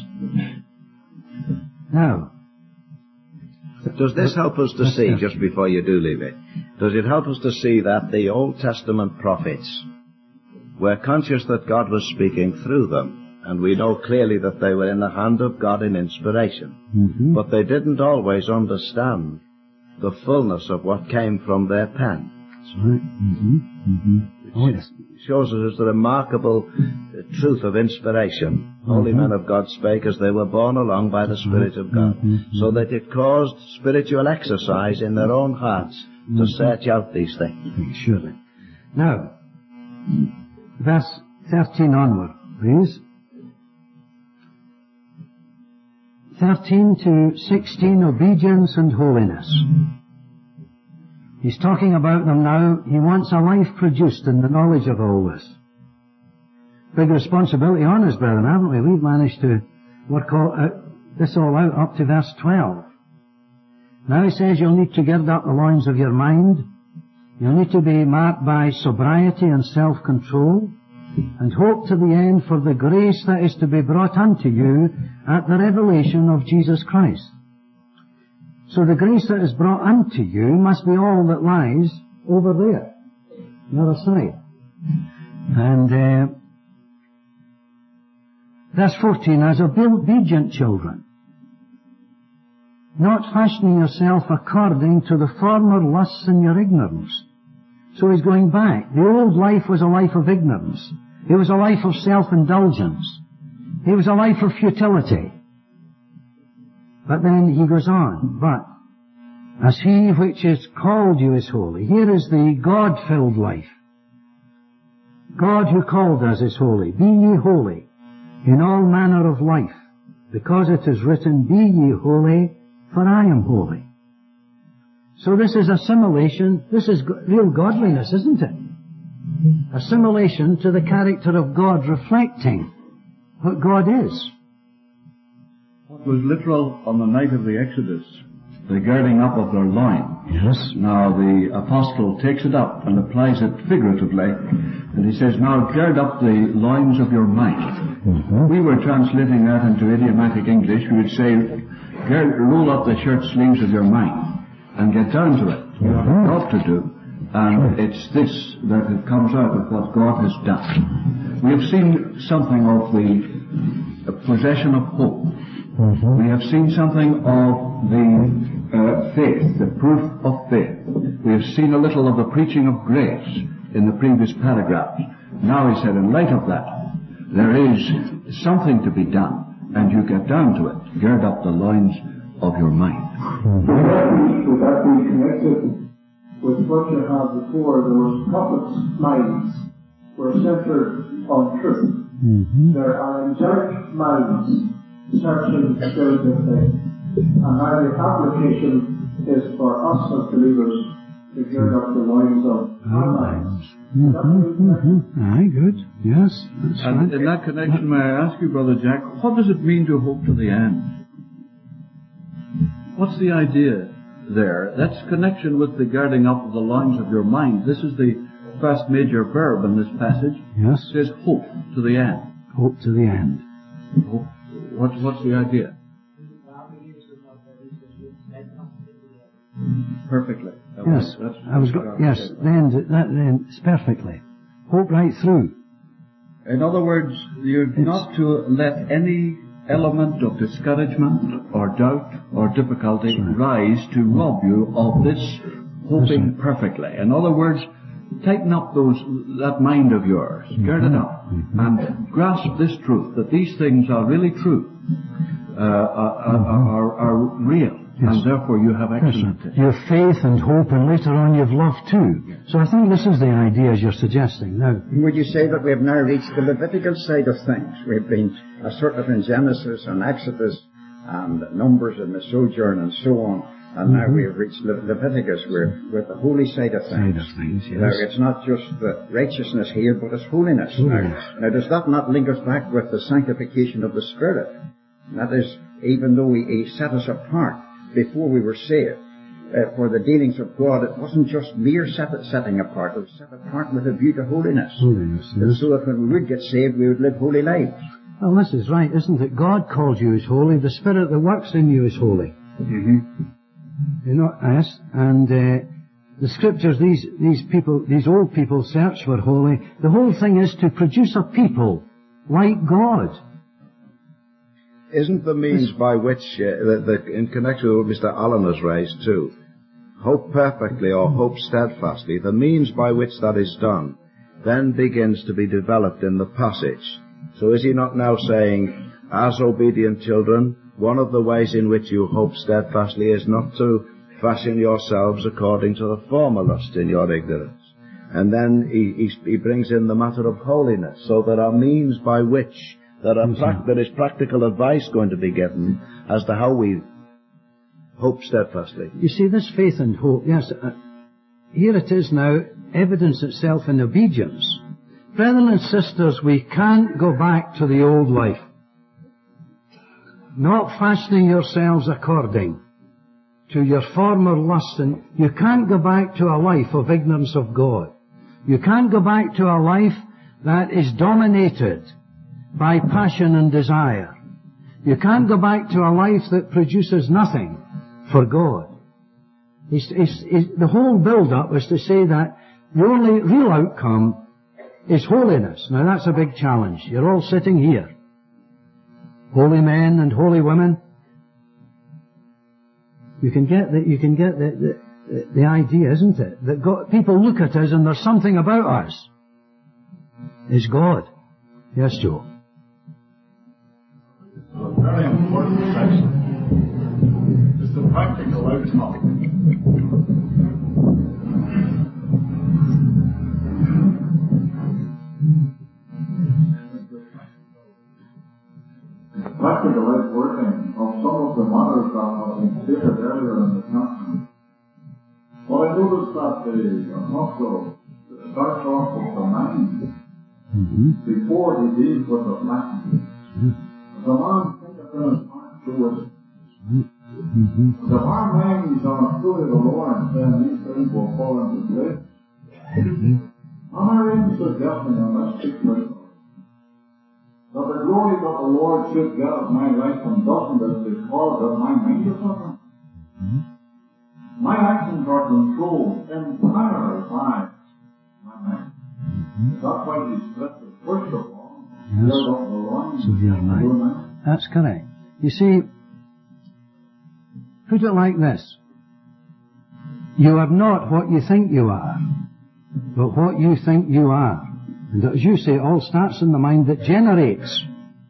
[SPEAKER 1] Now.
[SPEAKER 4] Does this help us to see, just before you do leave it, does it help us to see that the Old Testament prophets were conscious that God was speaking through them? And we know clearly that they were in the hand of God in inspiration.
[SPEAKER 1] Mm-hmm.
[SPEAKER 4] But they didn't always understand the fullness of what came from their pen.
[SPEAKER 1] Right. Mm-hmm. Mm-hmm. Oh, yes.
[SPEAKER 4] Shows us the remarkable truth of inspiration. Mm-hmm. Holy men of God spake as they were borne along by the Spirit of God,
[SPEAKER 1] mm-hmm.
[SPEAKER 4] so that it caused spiritual exercise in their own hearts
[SPEAKER 1] mm-hmm.
[SPEAKER 4] to search out these things.
[SPEAKER 1] Surely. Now, verse thirteen onward, please. thirteen to sixteen, obedience and holiness. He's talking about them now. He wants a life produced in the knowledge of all this. Big responsibility on us, brethren, haven't we? We've managed to work all, uh, this all out up to verse twelve. Now he says you'll need to gird up the loins of your mind. You'll need to be marked by sobriety and self-control, and hope to the end for the grace that is to be brought unto you at the revelation of Jesus Christ. So the grace that is brought unto you must be all that lies over there, on the other side. And uh, verse fourteen, as obedient children, not fashioning yourself according to the former lusts in your ignorance. So he's going back. The old life was a life of ignorance. It was a life of self-indulgence. It was a life of futility. But then he goes on, but as he which is called you is holy. Here is the God-filled life. God who called us is holy. Be ye holy in all manner of life, because it is written, be ye holy, for I am holy. So this is assimilation. This is real godliness, isn't it? Assimilation to the character of God, reflecting what God is.
[SPEAKER 2] It was literal on the night of the Exodus, the girding up of their loins.
[SPEAKER 1] Yes.
[SPEAKER 2] Now the apostle takes it up and applies it figuratively, and he says, now gird up the loins of your mind.
[SPEAKER 1] Mm-hmm.
[SPEAKER 2] We were translating that into idiomatic English. We would say, Gird, roll up the shirt sleeves of your mind and get down to it. You have a job to do, and it's this that it comes out of what God has done. We have seen something of the possession of hope. Mm-hmm. We have seen something of the uh, faith, the proof of faith. We have seen a little of the preaching of grace in the previous paragraphs. Now he said, in light of that, there is something to be done, and you get down to it. Gird up the loins of your mind.
[SPEAKER 6] Would that be, would that be connected with what you had before? There was prophets' minds were centered on truth. Mm-hmm. There are angelic minds searching spiritual things. And now the application is for us as believers to gird up the loins of our minds.
[SPEAKER 1] Mm-hmm. Mm-hmm. Aye, good. Yes, that's
[SPEAKER 2] and
[SPEAKER 1] right.
[SPEAKER 2] In that connection, may I ask you, Brother Jack, what does it mean to hope to the end? What's the idea there? That's connection with the girding up of the loins of your mind. This is the first major verb in this passage.
[SPEAKER 1] Yes.
[SPEAKER 2] It says hope to the end.
[SPEAKER 1] Hope to the end.
[SPEAKER 2] Hope. What, what's the idea? Perfectly. That
[SPEAKER 1] yes.
[SPEAKER 2] Was,
[SPEAKER 1] I was go- yes. The end. That then it's perfectly. Hope right through.
[SPEAKER 2] In other words, you're it's, not to let any element of discouragement or doubt or difficulty right. rise to rob you of this hoping perfectly. In other words, tighten up those that mind of yours, mm-hmm. gird it up, mm-hmm. and grasp this truth that these things are really true, uh, are, mm-hmm. are, are real, yes. and therefore you have excellent.
[SPEAKER 1] Yes, your faith and hope, and later on you've love too. Yes. So I think this is the idea as you're suggesting now.
[SPEAKER 8] Would you say that we have now reached the Levitical side of things? We've been uh, sort of in Genesis and Exodus and Numbers and the sojourn and so on. And mm-hmm. now we have reached Le- Leviticus. We're with the holy side of things.
[SPEAKER 1] Side of things, yes.
[SPEAKER 8] Now, it's not just the righteousness here, but it's holiness.
[SPEAKER 1] holiness.
[SPEAKER 8] Now, now, does that not link us back with the sanctification of the Spirit? That is, even though he, he set us apart before we were saved uh, for the dealings of God, it wasn't just mere set, setting apart. It was set apart with a view to holiness.
[SPEAKER 1] Holiness, yes.
[SPEAKER 8] So that when we would get saved, we would live holy lives.
[SPEAKER 1] Well, this is right, isn't it? God called you as holy. The Spirit that works in you is holy.
[SPEAKER 8] Mm-hmm.
[SPEAKER 1] You know, yes, and uh, the scriptures, these these people, these old people search for holy. The whole thing is to produce a people like God.
[SPEAKER 4] Isn't the means by which, uh, the, the, in connection with what Mister Allen has raised too, hope perfectly or hope steadfastly, the means by which that is done then begins to be developed in the passage. So is he not now saying, as obedient children, one of the ways in which you hope steadfastly is not to fashion yourselves according to the former lust in your ignorance. And then he, he, he brings in the matter of holiness. So there are means by which there, are pra- there is practical advice going to be given as to how we hope steadfastly.
[SPEAKER 1] You see, this faith and hope, yes, uh, here it is now, evidence itself in obedience. Brethren and sisters, we can't go back to the old life. Not fashioning yourselves according to your former lust. And you can't go back to a life of ignorance of God. You can't go back to a life that is dominated by passion and desire. You can't go back to a life that produces nothing for God. It's, it's, it's, the whole build-up is to say that the only real outcome is holiness. Now that's a big challenge. You're all sitting here. Holy men and holy women. You can get the, you can get the, the, the idea, isn't it? That God, people look at us and there's something about us. Is God. Yes, Joe.
[SPEAKER 10] A very important section is the practical outcome.
[SPEAKER 6] Practical outworking of some of the matters that have been stated earlier in the chapter. Well, I noticed that the apostle starts off with the mind mm-hmm. before he deals with the flesh. Mm-hmm. The man thinketh in his heart, so is it. Mm-hmm. The our minds are not truly the Lord, then these things will fall into place. Mm-hmm. Am I really suggesting in this particular that the
[SPEAKER 5] glory what the Lord should get of my life and doesn't is because of my mind is not.
[SPEAKER 1] Mm-hmm.
[SPEAKER 5] My actions are controlled entirely by my mind.
[SPEAKER 1] Mm-hmm.
[SPEAKER 5] That's why he split the first of all.
[SPEAKER 1] Yes.
[SPEAKER 5] Of the Lord,
[SPEAKER 1] So your mind. That's correct. You see, put it like this. You are not what you think you are, but what you think you are. And as you say, it all starts in the mind that generates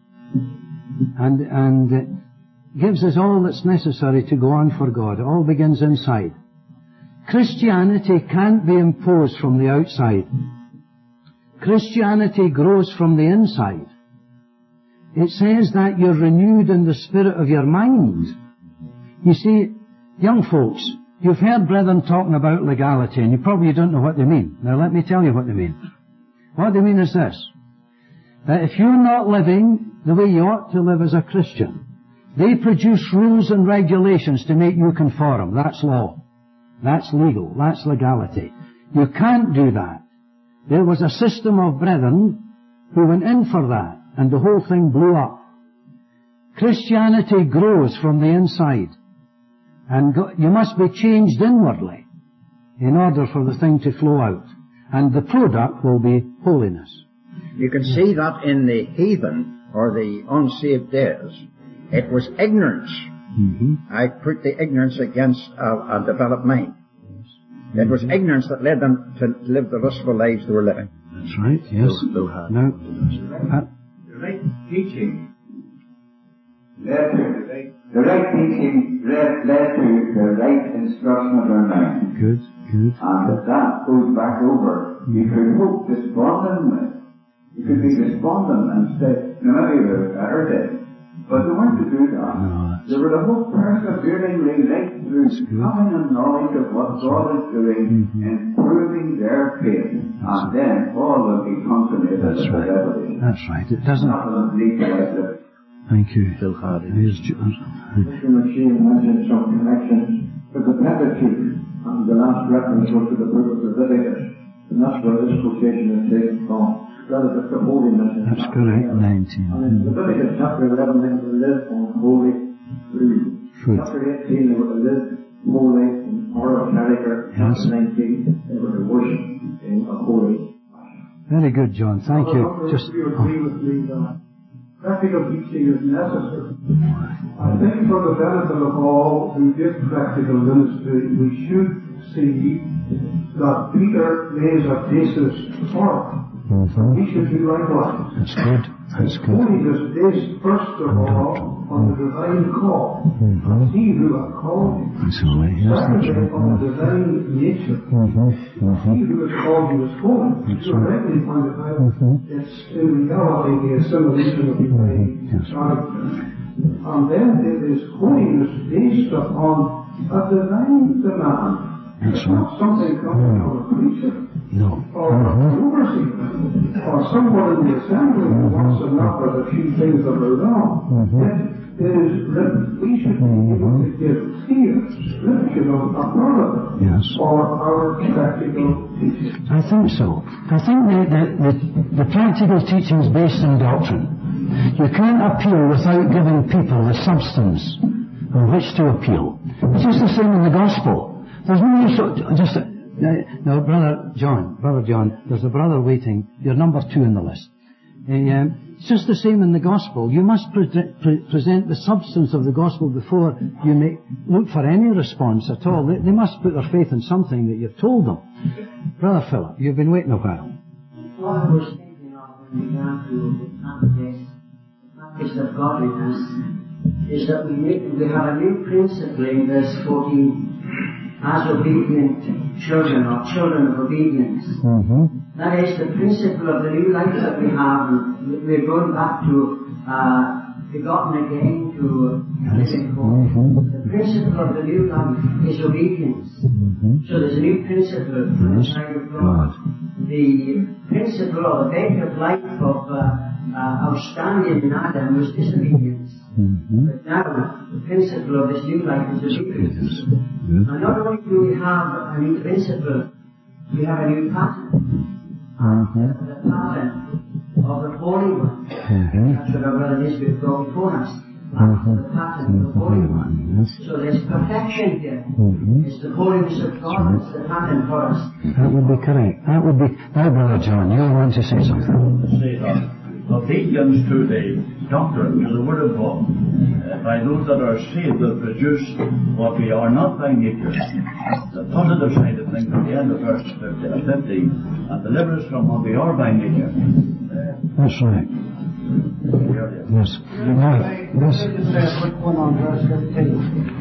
[SPEAKER 1] and, and uh, gives us all that's necessary to go on for God. It all begins inside. Christianity can't be imposed from the outside. Christianity grows from the inside. It says that you're renewed in the spirit of your mind. You see, young folks, you've heard brethren talking about legality, and you probably don't know what they mean. Now let me tell you what they mean. What they mean is this, that if you're not living the way you ought to live as a Christian, they produce rules and regulations to make you conform. That's law. That's legal. That's legality. You can't do that. There was a system of brethren who went in for that, and the whole thing blew up. Christianity grows from the inside, and you must be changed inwardly in order for the thing to flow out. And the product will be holiness.
[SPEAKER 8] You can see that in the heathen or the unsaved days, it was ignorance.
[SPEAKER 1] Mm-hmm.
[SPEAKER 8] I put the ignorance against a, a developed mind. Mm-hmm. It was ignorance that led them to live the lustful lives they were living.
[SPEAKER 1] That's right, yes. Now, uh,
[SPEAKER 5] the right teaching led to the right teaching led, led to the right instruction of our mind.
[SPEAKER 1] Good. Good.
[SPEAKER 5] And if that goes back over, you could hope despondently. You could be despondent and say, no, maybe we're better dead. But they weren't to do that.
[SPEAKER 1] No,
[SPEAKER 5] they were to hope perseveringly right through coming in knowledge of what God is doing,
[SPEAKER 1] mm-hmm.
[SPEAKER 5] improving their faith, and then all will be consummated
[SPEAKER 1] That's
[SPEAKER 5] as
[SPEAKER 1] right.
[SPEAKER 5] a revelation.
[SPEAKER 1] That's right. It doesn't...
[SPEAKER 5] Nothing leads to like this.
[SPEAKER 1] Thank you. Phil Hardy. Here's
[SPEAKER 6] Mister McShane mentioned some connections with the Pentateuch. And the last reference was to the book of Leviticus. And that's where this quotation is taken from. Relative to holiness.
[SPEAKER 1] That's correct, nineteen.
[SPEAKER 6] And in Leviticus chapter eleven, they were to live on holy food.
[SPEAKER 1] Food.
[SPEAKER 6] Chapter eighteen, they were to live holy in moral character.
[SPEAKER 1] Yes.
[SPEAKER 6] Chapter nineteen, they were to worship in a holy fashion.
[SPEAKER 1] Very good, John. Thank you. Just...
[SPEAKER 6] You agree with me that practical teaching is necessary. I think for the benefit of all who did practical ministry, we should see that Peter lays a basis for it.
[SPEAKER 1] Mm-hmm.
[SPEAKER 6] We should do likewise.
[SPEAKER 1] That's good. That's good.
[SPEAKER 6] Holiness is first of all on the divine call.
[SPEAKER 1] Mm-hmm.
[SPEAKER 6] He who hath called you.
[SPEAKER 1] That's all right. Yes, that's
[SPEAKER 6] Secondly,
[SPEAKER 1] right.
[SPEAKER 6] on the divine nature.
[SPEAKER 1] Mm-hmm. Mm-hmm.
[SPEAKER 6] He who has called you is holy.
[SPEAKER 1] That's
[SPEAKER 6] You
[SPEAKER 1] right.
[SPEAKER 6] rightly pointed out,
[SPEAKER 1] Mm-hmm.
[SPEAKER 6] it's in reality the assimilation of divine
[SPEAKER 1] Yes.
[SPEAKER 6] character. And then it is holiness based upon a divine demand.
[SPEAKER 1] That's
[SPEAKER 6] It's not
[SPEAKER 1] right.
[SPEAKER 6] something coming from a preacher
[SPEAKER 1] No.
[SPEAKER 6] or
[SPEAKER 1] Mm-hmm.
[SPEAKER 6] an overseer or someone in the assembly who wants to knock out a few things that are wrong.
[SPEAKER 1] Mhm.
[SPEAKER 6] It is written, we should be able to give clear scriptural authority
[SPEAKER 1] Yes.
[SPEAKER 6] for our practical teaching.
[SPEAKER 1] I think so. I think the, the, the, the practical teaching is based on doctrine. You can't appeal without giving people the substance on which to appeal. It's just the same in the gospel. There's no use of, just, uh, no, Brother John, Brother John, there's a brother waiting. You're number two in the list. Uh, um, it's just the same in the gospel. You must pre- pre- present the substance of the gospel before you may look for any response at all. They, they must put their faith in something that you've told them. Brother Philip, you've been waiting a while.
[SPEAKER 9] What I was thinking of when we began to practice, the practice of godliness, is that we, make, we have a new principle in verse fourteen, as obedient children, or children of obedience.
[SPEAKER 1] Mm-hmm.
[SPEAKER 9] That is the principle of the new life that we have. We're going back to uh, begotten again to living hope.
[SPEAKER 1] Mm-hmm.
[SPEAKER 9] The principle of the new life is obedience.
[SPEAKER 1] Mm-hmm.
[SPEAKER 9] So there's a new principle inside of God. The principle or the bent of life of uh, uh, our standing in Adam was disobedience.
[SPEAKER 1] Mm-hmm.
[SPEAKER 9] But now the principle of this new life is obedience.
[SPEAKER 1] Yes.
[SPEAKER 9] And not only do we have a new principle, we have a new pattern.
[SPEAKER 1] Mm-hmm.
[SPEAKER 9] The pattern of the Holy One.
[SPEAKER 1] Mm-hmm.
[SPEAKER 9] That's what our brother Nisbet brought before us.
[SPEAKER 1] Mm-hmm.
[SPEAKER 9] The pattern of the Holy One.
[SPEAKER 1] Yes.
[SPEAKER 9] So there's perfection here.
[SPEAKER 1] Mm-hmm.
[SPEAKER 9] It's the holiness of God. It's the pattern for us.
[SPEAKER 1] That would be correct. That would be... Now, Brother John, you want to say something?
[SPEAKER 10] Say that obedience to the doctrine, to the Word of God, uh, by those that are saved will produce what we are not by nature. The positive side of things at the end of verse fifty, and deliver us from what we are by nature. Uh,
[SPEAKER 1] That's right. Yes. Now, this...
[SPEAKER 6] Let me just say a quick one on verse fifteen.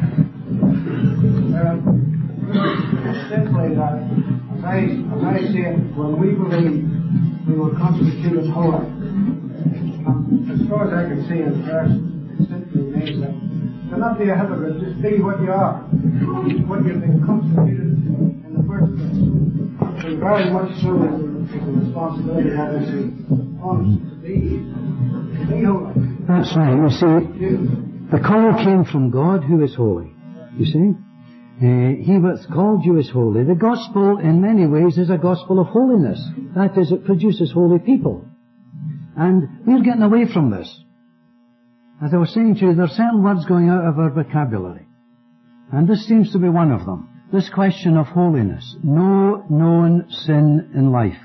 [SPEAKER 6] Uh, simply that, as I, as I see it, when we believe, we will constitute as holy. And as far as I can see in the verse, it simply means that to not be a hypocrite, just be what you are, what you've been constituted in the first place. So very much so that it's a responsibility, obviously, on us to be, to be holy.
[SPEAKER 1] That's right. You see, the call came from God, who is holy. You see? Uh, he that called you is holy. The gospel, in many ways, is a gospel of holiness. That is, it produces holy people. And we're getting away from this. As I was saying to you, there are certain words going out of our vocabulary. And this seems to be one of them. This question of holiness. No known sin in life.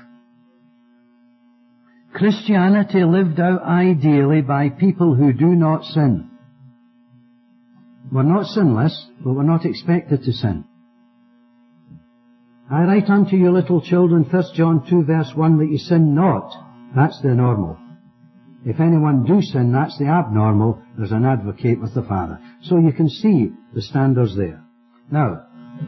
[SPEAKER 1] Christianity lived out ideally by people who do not sin. We're not sinless, but we're not expected to sin. I write unto you, little children, First John two verse one, that ye sin not. That's the normal. If anyone do sin, that's the abnormal. There's an advocate with the Father. So you can see the standards there. Now,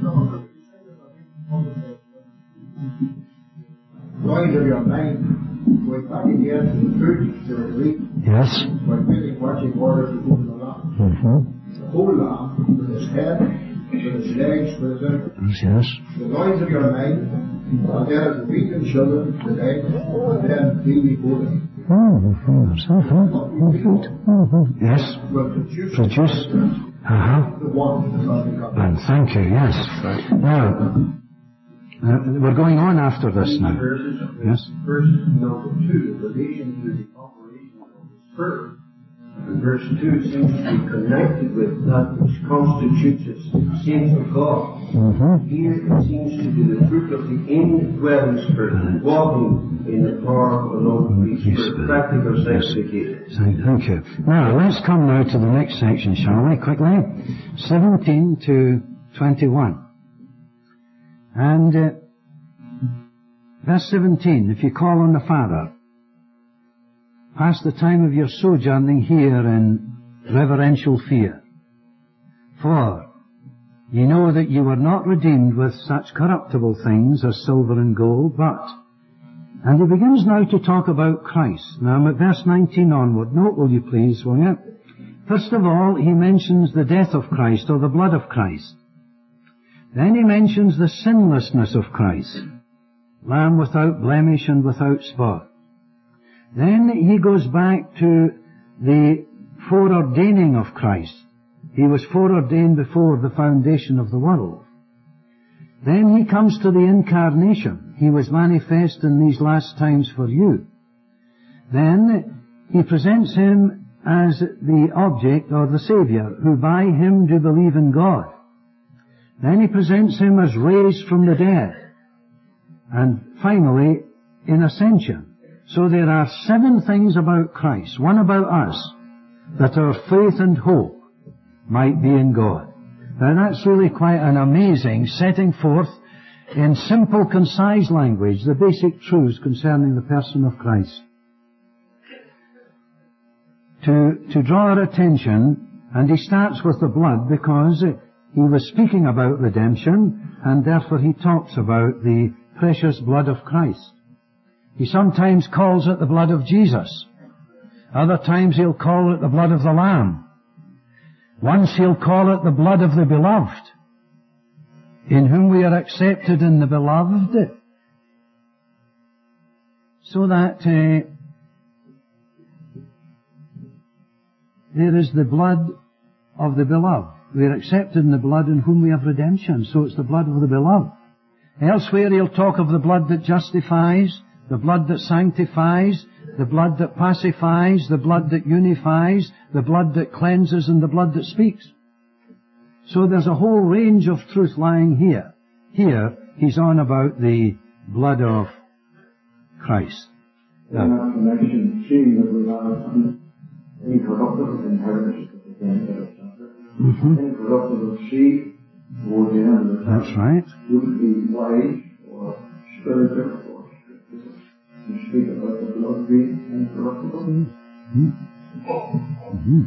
[SPEAKER 7] Noise of your mind, going back again to the truth, to the week,
[SPEAKER 1] yes.
[SPEAKER 7] when really watching order to move the lamb.
[SPEAKER 1] Mm-hmm.
[SPEAKER 7] The whole lamb, with his head, with his legs, with his everything.
[SPEAKER 1] Yes.
[SPEAKER 7] The noise of your mind, and then as the weak and children, the legs, and then really holy.
[SPEAKER 1] Mm-hmm. Mm-hmm. Yes.
[SPEAKER 7] Will produce,
[SPEAKER 1] Produce. Uh-huh.
[SPEAKER 7] the one that has become.
[SPEAKER 1] And thank you, yes. Now, uh, we're going on after this now. Yes.
[SPEAKER 6] Verse number two, in relation to the operation of the Spirit. And verse two seems to be connected with that which constitutes its saints of God.
[SPEAKER 1] Mm-hmm.
[SPEAKER 6] Here it seems to be the fruit of the indwelling Spirit, walking in the power of the Holy Spirit, practical sanctification.
[SPEAKER 1] Thank you. Now, let's come now to the next section, shall we, quickly? seventeen to twenty-one. And uh, verse seventeen, if you call on the Father, pass the time of your sojourning here in reverential fear. For ye know that you were not redeemed with such corruptible things as silver and gold, but... And he begins now to talk about Christ. Now I'm at verse nineteen onward. Note, will you please, will you? First of all, he mentions the death of Christ, or the blood of Christ. Then he mentions the sinlessness of Christ. Lamb without blemish and without spot. Then he goes back to the foreordaining of Christ. He was foreordained before the foundation of the world. Then he comes to the incarnation. He was manifest in these last times for you. Then he presents him as the object or the Saviour, who by him do believe in God. Then he presents him as raised from the dead. And finally, in ascension. So there are seven things about Christ, one about us, that our faith and hope might be in God. Now that's really quite an amazing setting forth in simple, concise language the basic truths concerning the person of Christ. To, to draw our attention, and he starts with the blood because he was speaking about redemption, and therefore he talks about the precious blood of Christ. He sometimes calls it the blood of Jesus. Other times he'll call it the blood of the Lamb. Once he'll call it the blood of the beloved, in whom we are accepted in the beloved. So that uh, there is the blood of the beloved. We are accepted in the blood in whom we have redemption. So it's the blood of the beloved. Elsewhere he'll talk of the blood that justifies, the blood that sanctifies, the blood that pacifies, the blood that unifies, the blood that cleanses, and the blood that speaks. So there's a whole range of truth lying here. Here, he's on about the blood of Christ.
[SPEAKER 6] In that connection, seeing that we have incorruptible inheritance at the end of the chapter,
[SPEAKER 1] Mm-hmm.
[SPEAKER 6] incorruptible seed toward the end of the chapter.
[SPEAKER 1] That's right.
[SPEAKER 6] Would it be wise or spiritual or scriptural to speak about the blood being incorruptible?
[SPEAKER 1] Mm-hmm. Mm-hmm.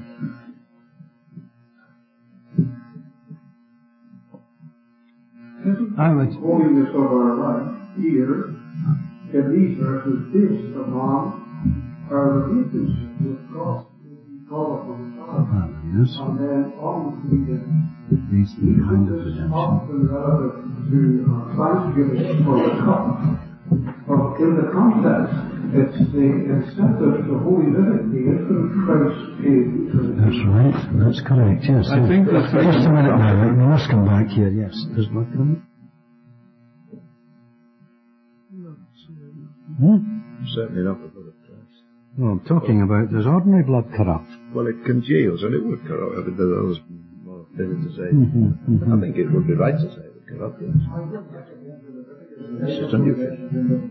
[SPEAKER 1] I would.
[SPEAKER 6] Holiness of our life here in these verses based upon our relationship with God. We call upon God.
[SPEAKER 1] Yes.
[SPEAKER 6] And then on to the
[SPEAKER 1] These three kind of redemption.
[SPEAKER 6] often relative to our thanksgiving for the cup. But in the context, it's the incentive to holy living, the infinite Christ paid.
[SPEAKER 1] That's right. That's correct. Yes.
[SPEAKER 3] I think that's right.
[SPEAKER 1] Just a minute now. We must come back here. Yes. There's blood coming. Hmm?
[SPEAKER 4] Certainly not the blood of Christ.
[SPEAKER 1] No, I'm talking about does ordinary blood corrupt?
[SPEAKER 4] Well, it congeals, and it would corrupt. I mean, there was more fitted to say.
[SPEAKER 1] Mm-hmm, mm-hmm.
[SPEAKER 4] I think it would be right to say it would corrupt, yes. It's just a new thing.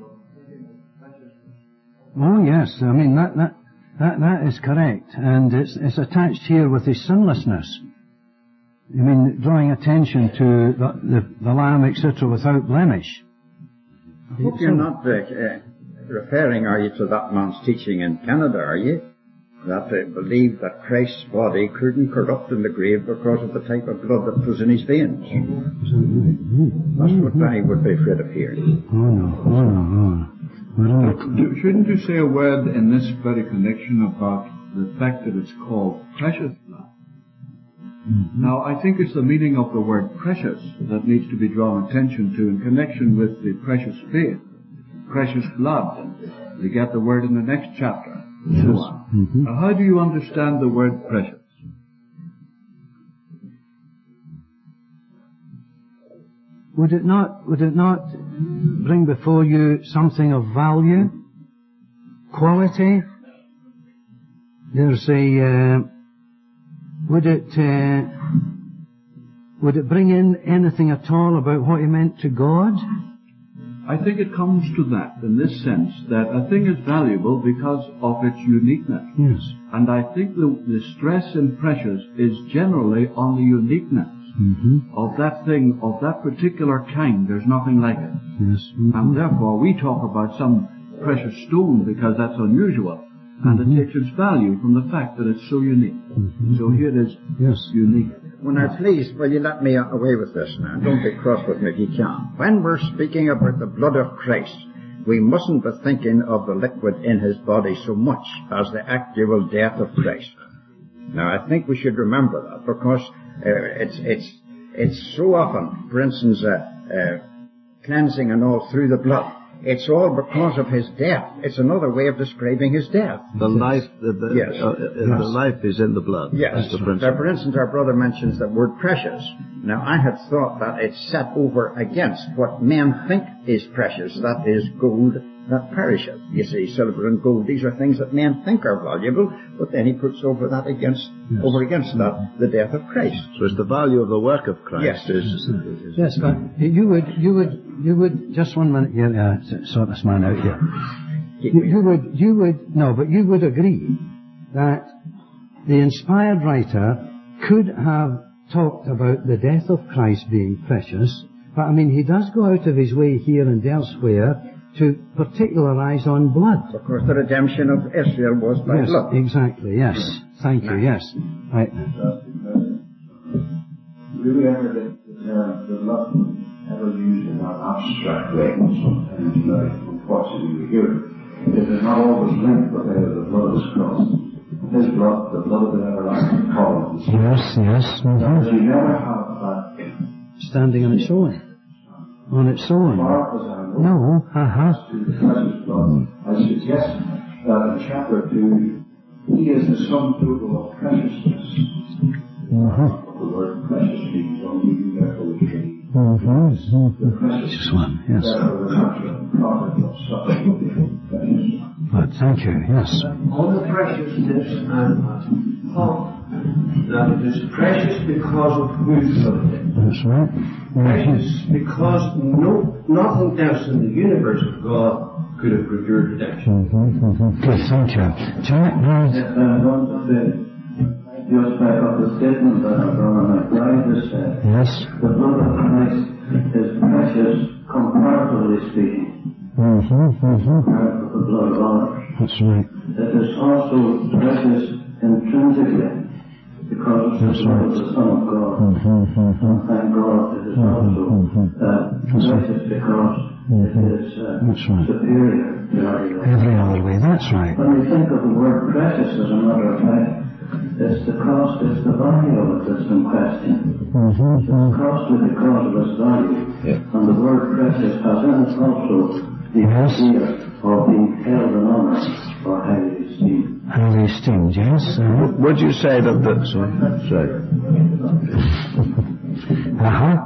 [SPEAKER 1] Oh yes. I mean that that that that is correct, and it's it's attached here with his sinlessness. I mean, drawing attention to the the, the Lamb, et cetera, without blemish.
[SPEAKER 8] I hope you're not uh, uh, referring, are you, to that man's teaching in Canada, are you? That they believed that Christ's body couldn't corrupt in the grave because of the type of blood that was in his veins. That's what I would be afraid of hearing.
[SPEAKER 1] Oh no, oh no, oh no. I don't know.
[SPEAKER 2] Shouldn't you say a word in this very connection about the fact that it's called precious blood? Mm-hmm. Now, I think it's the meaning of the word precious that needs to be drawn attention to in connection with the precious faith, precious blood, and we get the word in the next chapter, and so on.
[SPEAKER 1] Mm-hmm.
[SPEAKER 2] Now, how do you understand the word precious?
[SPEAKER 1] Would it not, would it not bring before you something of value, quality? There's a, uh, would it, uh, would it bring in anything at all about what he meant to God?
[SPEAKER 2] I think it comes to that in this sense, that a thing is valuable because of its uniqueness.
[SPEAKER 1] Yes.
[SPEAKER 2] And I think the, the stress in precious is generally on the uniqueness.
[SPEAKER 1] Mm-hmm.
[SPEAKER 2] Of that thing, of that particular kind. There's nothing like it.
[SPEAKER 1] Yes. Mm-hmm.
[SPEAKER 2] And therefore we talk about some precious stone because that's unusual. And
[SPEAKER 1] Mm-hmm.
[SPEAKER 2] it takes its value from the fact that it's so unique.
[SPEAKER 1] Mm-hmm.
[SPEAKER 2] So here it is,
[SPEAKER 1] Yes.
[SPEAKER 2] unique.
[SPEAKER 8] Well, now, please, will you let me away with this now? Don't be cross with me if you can. When we're speaking about the blood of Christ, we mustn't be thinking of the liquid in his body so much as the actual death of Christ. Now, I think we should remember that because uh, it's it's it's so often, for instance, uh, uh, cleansing and all through the blood. It's all because of his death. It's another way of describing his death.
[SPEAKER 4] The life, the, the,
[SPEAKER 8] Yes.
[SPEAKER 4] uh, uh,
[SPEAKER 8] Yes.
[SPEAKER 4] the life is in the blood.
[SPEAKER 8] Yes.
[SPEAKER 4] That's the
[SPEAKER 8] Now,
[SPEAKER 4] principle.
[SPEAKER 8] for instance, our brother mentions the word precious. Now, I had thought that it's set over against what men think is precious. That is gold that perisheth. You see, silver and gold, these are things that men think are valuable, but then he puts over that against,
[SPEAKER 1] Yes.
[SPEAKER 8] over against that, the death of Christ.
[SPEAKER 4] So it's the value of the work of Christ.
[SPEAKER 8] Yes.
[SPEAKER 4] Is, is, is,
[SPEAKER 1] Yes, but you would, you would, you would, just one minute here, uh, sort this man out here. You, you would, you would, no, but you would agree that the inspired writer could have talked about the death of Christ being precious, but I mean, he does go out of his way here and elsewhere to particularize on blood.
[SPEAKER 8] Of course, the redemption of Israel was by
[SPEAKER 1] Yes,
[SPEAKER 8] blood.
[SPEAKER 1] exactly, yes. Thank you, yes. Right.
[SPEAKER 5] Really ever that uh, the blood ever used in an abstract way, sometimes very unfortunately we hear it. It is not always linked with uh, the blood of his cross. His blood, the blood of the everlasting covenant.
[SPEAKER 1] Yes, yes.
[SPEAKER 5] Does
[SPEAKER 1] Mm-hmm.
[SPEAKER 5] he never have that
[SPEAKER 1] Standing on its own. On its own.
[SPEAKER 5] far as I know?
[SPEAKER 1] No, uh-huh.
[SPEAKER 5] To the precious blood. I suggest that in chapter two, he is the sum total of preciousness.
[SPEAKER 1] Mm-hmm.
[SPEAKER 5] The word precious means only you therefore the tree.
[SPEAKER 1] Mm-hmm.
[SPEAKER 5] The precious
[SPEAKER 1] Just one, yes.
[SPEAKER 5] therefore the natural product of such precious.
[SPEAKER 1] Right. blood. Thank you. Yes.
[SPEAKER 7] On the preciousness and thought that it is precious because of whose blood it is.
[SPEAKER 1] That's right.
[SPEAKER 7] Precious because no, nothing else in the universe of God could have procured redemption.
[SPEAKER 1] Mm-hmm, mm-hmm. Good, thank you. Jack, now...
[SPEAKER 5] Yes, I'm going to say, just back up the statement that our brother McBride has said.
[SPEAKER 1] Yes.
[SPEAKER 5] The blood of Christ is precious, comparatively speaking,
[SPEAKER 1] Mm-hmm, mm-hmm.
[SPEAKER 5] compared with the blood of others.
[SPEAKER 1] That's right.
[SPEAKER 5] It is also precious intrinsically, because it's the blood of the Son of God.
[SPEAKER 1] Mm-hmm, mm-hmm.
[SPEAKER 5] Thank God it is also uh, precious because it is uh,
[SPEAKER 1] That's right.
[SPEAKER 5] superior to every other.
[SPEAKER 1] Every other way. That's right.
[SPEAKER 5] When we think of the word precious, as a matter of fact, it's the cost, it's the value of it that's in question.
[SPEAKER 1] Mm-hmm,
[SPEAKER 5] It's costly because of its value.
[SPEAKER 4] Yeah.
[SPEAKER 5] And the word precious has in it also the
[SPEAKER 1] Yes.
[SPEAKER 5] idea of being held in honor or highly esteemed.
[SPEAKER 1] Highly esteemed, yes. Uh,
[SPEAKER 4] Would you say that the... Sorry. Sorry.
[SPEAKER 1] uh-huh.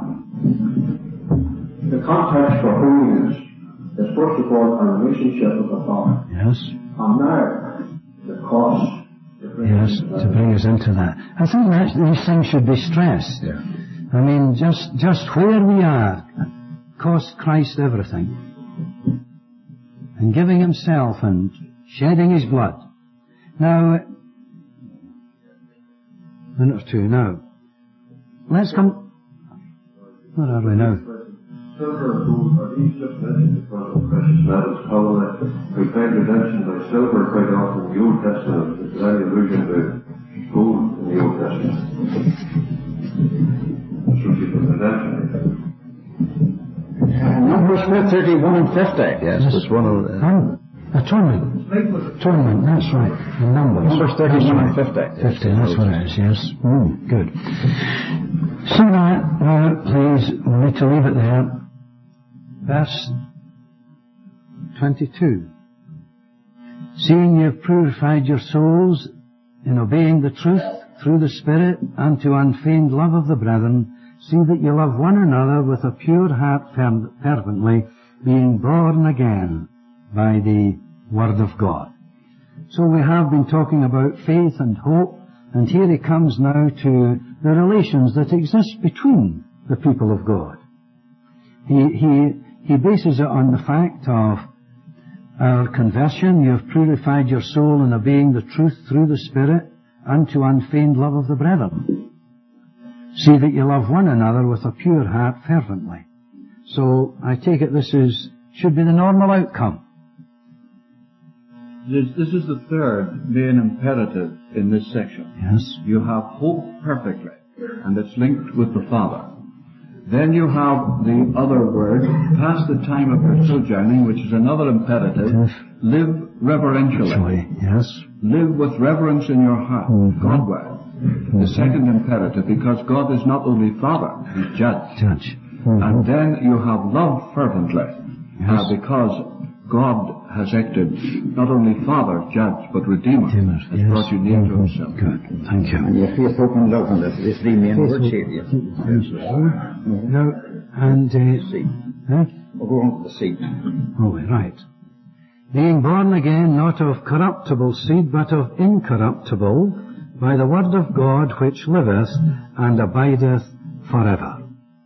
[SPEAKER 6] The context for holiness is first of all our relationship with the Father.
[SPEAKER 1] Yes.
[SPEAKER 6] And now, the cost to bring
[SPEAKER 1] Yes,
[SPEAKER 6] us into
[SPEAKER 1] to
[SPEAKER 6] that.
[SPEAKER 1] bring us into that. I think that these things should be stressed.
[SPEAKER 4] Yeah.
[SPEAKER 1] I mean, just, just where we are cost Christ everything. And giving himself and shedding his blood. Now, a minute or two now. Let's come... Where are we now?
[SPEAKER 6] Silver and gold are these just mentioned because of precious metals? However, we find redemption by silver quite often in the Old Testament. Is there any allusion to gold in the Old Testament? Associated with redemption.
[SPEAKER 8] Numbers thirty-one and fifty.
[SPEAKER 4] Yes, there's one of... Uh,
[SPEAKER 1] Um, atonement. Atonement, that's right. The numbers.
[SPEAKER 8] Numbers thirty-one and fifty.
[SPEAKER 1] fifty, that's what it is, yes. Mm, good. So that, now, please, we need to leave it there. Verse twenty-two. Seeing you have purified your souls in obeying the truth through the Spirit unto unfeigned love of the brethren, see that you love one another with a pure heart fer- fervently, being born again by the Word of God. So we have been talking about faith and hope, and here he comes now to the relations that exist between the people of God. He, he, he bases it on the fact of our conversion. You have purified your soul in obeying the truth through the Spirit unto unfeigned love of the brethren. See that you love one another with a pure heart fervently. So I take it this is should be the normal outcome.
[SPEAKER 2] This, this is the third main imperative in this section.
[SPEAKER 1] Yes.
[SPEAKER 2] You have hope perfectly, and it's linked with the Father. Then you have the other word, past the time of your sojourning, which is another imperative. Live reverentially.
[SPEAKER 1] Actually, yes.
[SPEAKER 2] Live with reverence in your heart,
[SPEAKER 1] Mhm.
[SPEAKER 2] Godward. The second imperative, because God is not only Father, He's Judge.
[SPEAKER 1] Judge.
[SPEAKER 2] And then you have love fervently,
[SPEAKER 1] Yes.
[SPEAKER 2] uh, because God has acted not only Father, Judge, but Redeemer,
[SPEAKER 1] Redeemer,
[SPEAKER 2] has
[SPEAKER 1] yes.
[SPEAKER 2] brought you near to
[SPEAKER 1] Mhm.
[SPEAKER 2] Himself.
[SPEAKER 1] Good. Thank you.
[SPEAKER 8] And your faith, hope, and love, and the, the three main
[SPEAKER 1] Faith,
[SPEAKER 8] words
[SPEAKER 1] hope-
[SPEAKER 8] here. Yes.
[SPEAKER 1] Now, and, uh,
[SPEAKER 8] Seed.
[SPEAKER 1] huh?
[SPEAKER 8] We'll go on to the seed.
[SPEAKER 1] Oh, right. Being born again, not of corruptible seed, but of incorruptible, by the word of God which liveth and abideth forever.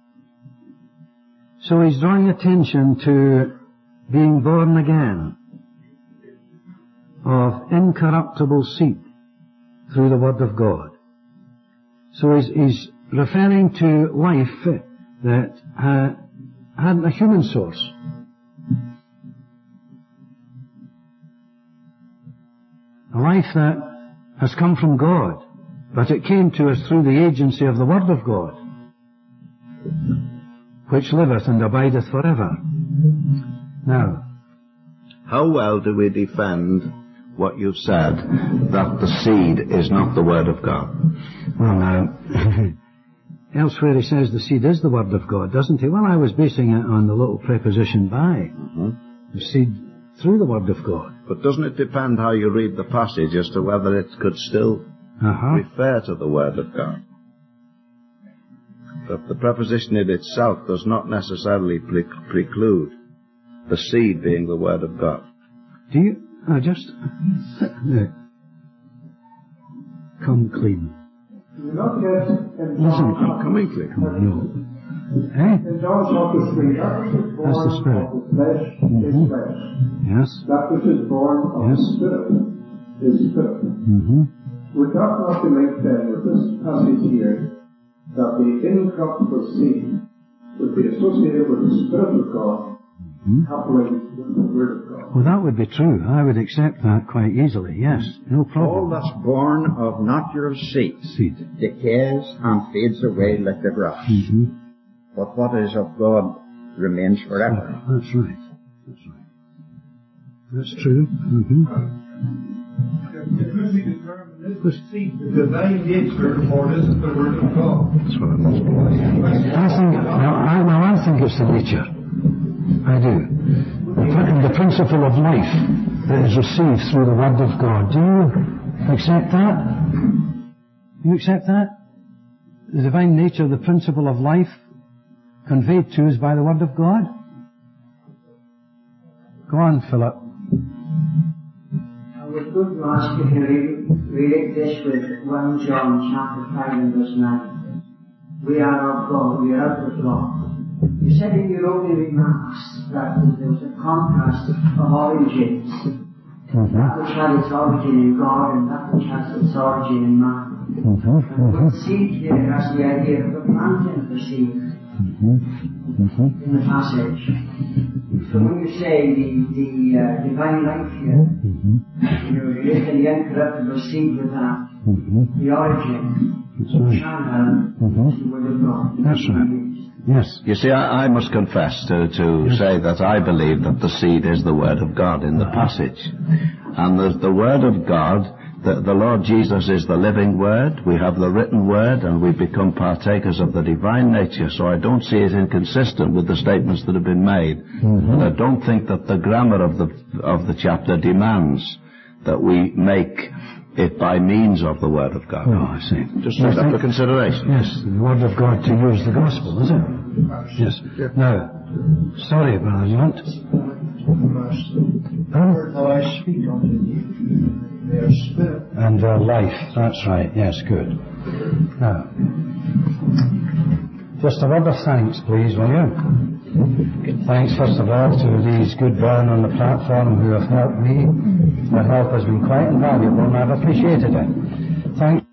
[SPEAKER 1] So he's drawing attention to being born again, of incorruptible seed, through the word of God. So he's, he's referring to life that uh, had a human source. A life that has come from God, but it came to us through the agency of the Word of God, which liveth and abideth forever. Now,
[SPEAKER 4] how well do we defend what you've said, that the seed is not the Word of God?
[SPEAKER 1] well now, elsewhere he says the seed is the Word of God, doesn't he? Well, I was basing it on the little preposition by.
[SPEAKER 4] Mm-hmm.
[SPEAKER 1] The seed through the Word of God.
[SPEAKER 4] But doesn't it depend how you read the passage as to whether it could still
[SPEAKER 1] Uh-huh.
[SPEAKER 4] refer to the Word of God? But the preposition in itself does not necessarily pre- preclude the seed being the Word of God.
[SPEAKER 1] Do you, Now just, uh, come clean.
[SPEAKER 6] You're not yet in
[SPEAKER 1] Listen,
[SPEAKER 6] John
[SPEAKER 1] coming clean. No. Eh?
[SPEAKER 6] In John chapter three, that which is born
[SPEAKER 1] That's the Spirit.
[SPEAKER 6] of the flesh
[SPEAKER 1] Mhm.
[SPEAKER 6] is flesh.
[SPEAKER 1] Yes.
[SPEAKER 6] That which is born of
[SPEAKER 1] Yes.
[SPEAKER 6] the Spirit is spirit.
[SPEAKER 1] Mm-hmm.
[SPEAKER 6] Would that not be linked then with this passage here, that the incorruptible seed would be associated with the Spirit of God,
[SPEAKER 1] Mm-hmm.
[SPEAKER 6] coupling with the Word of God?
[SPEAKER 1] Well, that would be true. I would accept that quite easily. Yes, no
[SPEAKER 8] All
[SPEAKER 1] problem.
[SPEAKER 8] that's born of natural seed
[SPEAKER 1] Seed.
[SPEAKER 8] decays and fades away like the grass.
[SPEAKER 1] Mm-hmm.
[SPEAKER 8] But what is of God remains forever.
[SPEAKER 1] That's right. That's right. That's true. Mm-hmm.
[SPEAKER 6] It really determines the seed, the divine nature, or is it the Word of God?
[SPEAKER 1] That's what I'm I think, now, I, now I think it's the nature. I do. The, the principle of life that is received through the Word of God. Do you accept that? You accept that? The divine nature, the principle of life conveyed to us by the Word of God? Go on, Philip.
[SPEAKER 9] I was going to ask if you re- relate this with First John chapter five and verse nine. We are of God, we are out of God. You said in your opening remarks that there was a contrast of origins.
[SPEAKER 1] Mm-hmm.
[SPEAKER 9] That which had its origin in God and that which has its origin in man.
[SPEAKER 1] Mm-hmm.
[SPEAKER 9] And
[SPEAKER 1] Mm-hmm.
[SPEAKER 9] the seed here has the idea of the planting of the seed
[SPEAKER 1] Mm-hmm. Mm-hmm.
[SPEAKER 9] in the passage. So when you say the, the uh, divine life here,
[SPEAKER 1] Mm-hmm.
[SPEAKER 9] you're relating the incorruptible seed with that,
[SPEAKER 1] Mm-hmm.
[SPEAKER 9] the origin,
[SPEAKER 1] That's right.
[SPEAKER 9] channel,
[SPEAKER 1] Mm-hmm.
[SPEAKER 9] is the Word of God.
[SPEAKER 1] That's right. Yes.
[SPEAKER 4] You see, I, I must confess to, to
[SPEAKER 1] Yes.
[SPEAKER 4] say that I believe that the seed is the Word of God in the passage. And the, the Word of God, the, the Lord Jesus is the living Word. We have the written Word, and we become partakers of the divine nature. So I don't see it inconsistent with the statements that have been made.
[SPEAKER 1] Mm-hmm.
[SPEAKER 4] And I don't think that the grammar of the of the chapter demands that we make it by means of the Word of God.
[SPEAKER 1] Oh, I see.
[SPEAKER 4] Just
[SPEAKER 1] I
[SPEAKER 4] take that
[SPEAKER 1] think-
[SPEAKER 4] for consideration.
[SPEAKER 1] Yes, the Word of God to use the Gospel, is it? Yes. Now, sorry, Brother Lunt.
[SPEAKER 6] Word that I speak unto you, their spirit.
[SPEAKER 1] And their life. That's right. Yes, good. Now, just a word of thanks, please, will you? Thanks, first of all, to these good brethren on the platform who have helped me. Their help has been quite invaluable, and I've appreciated it. Thanks.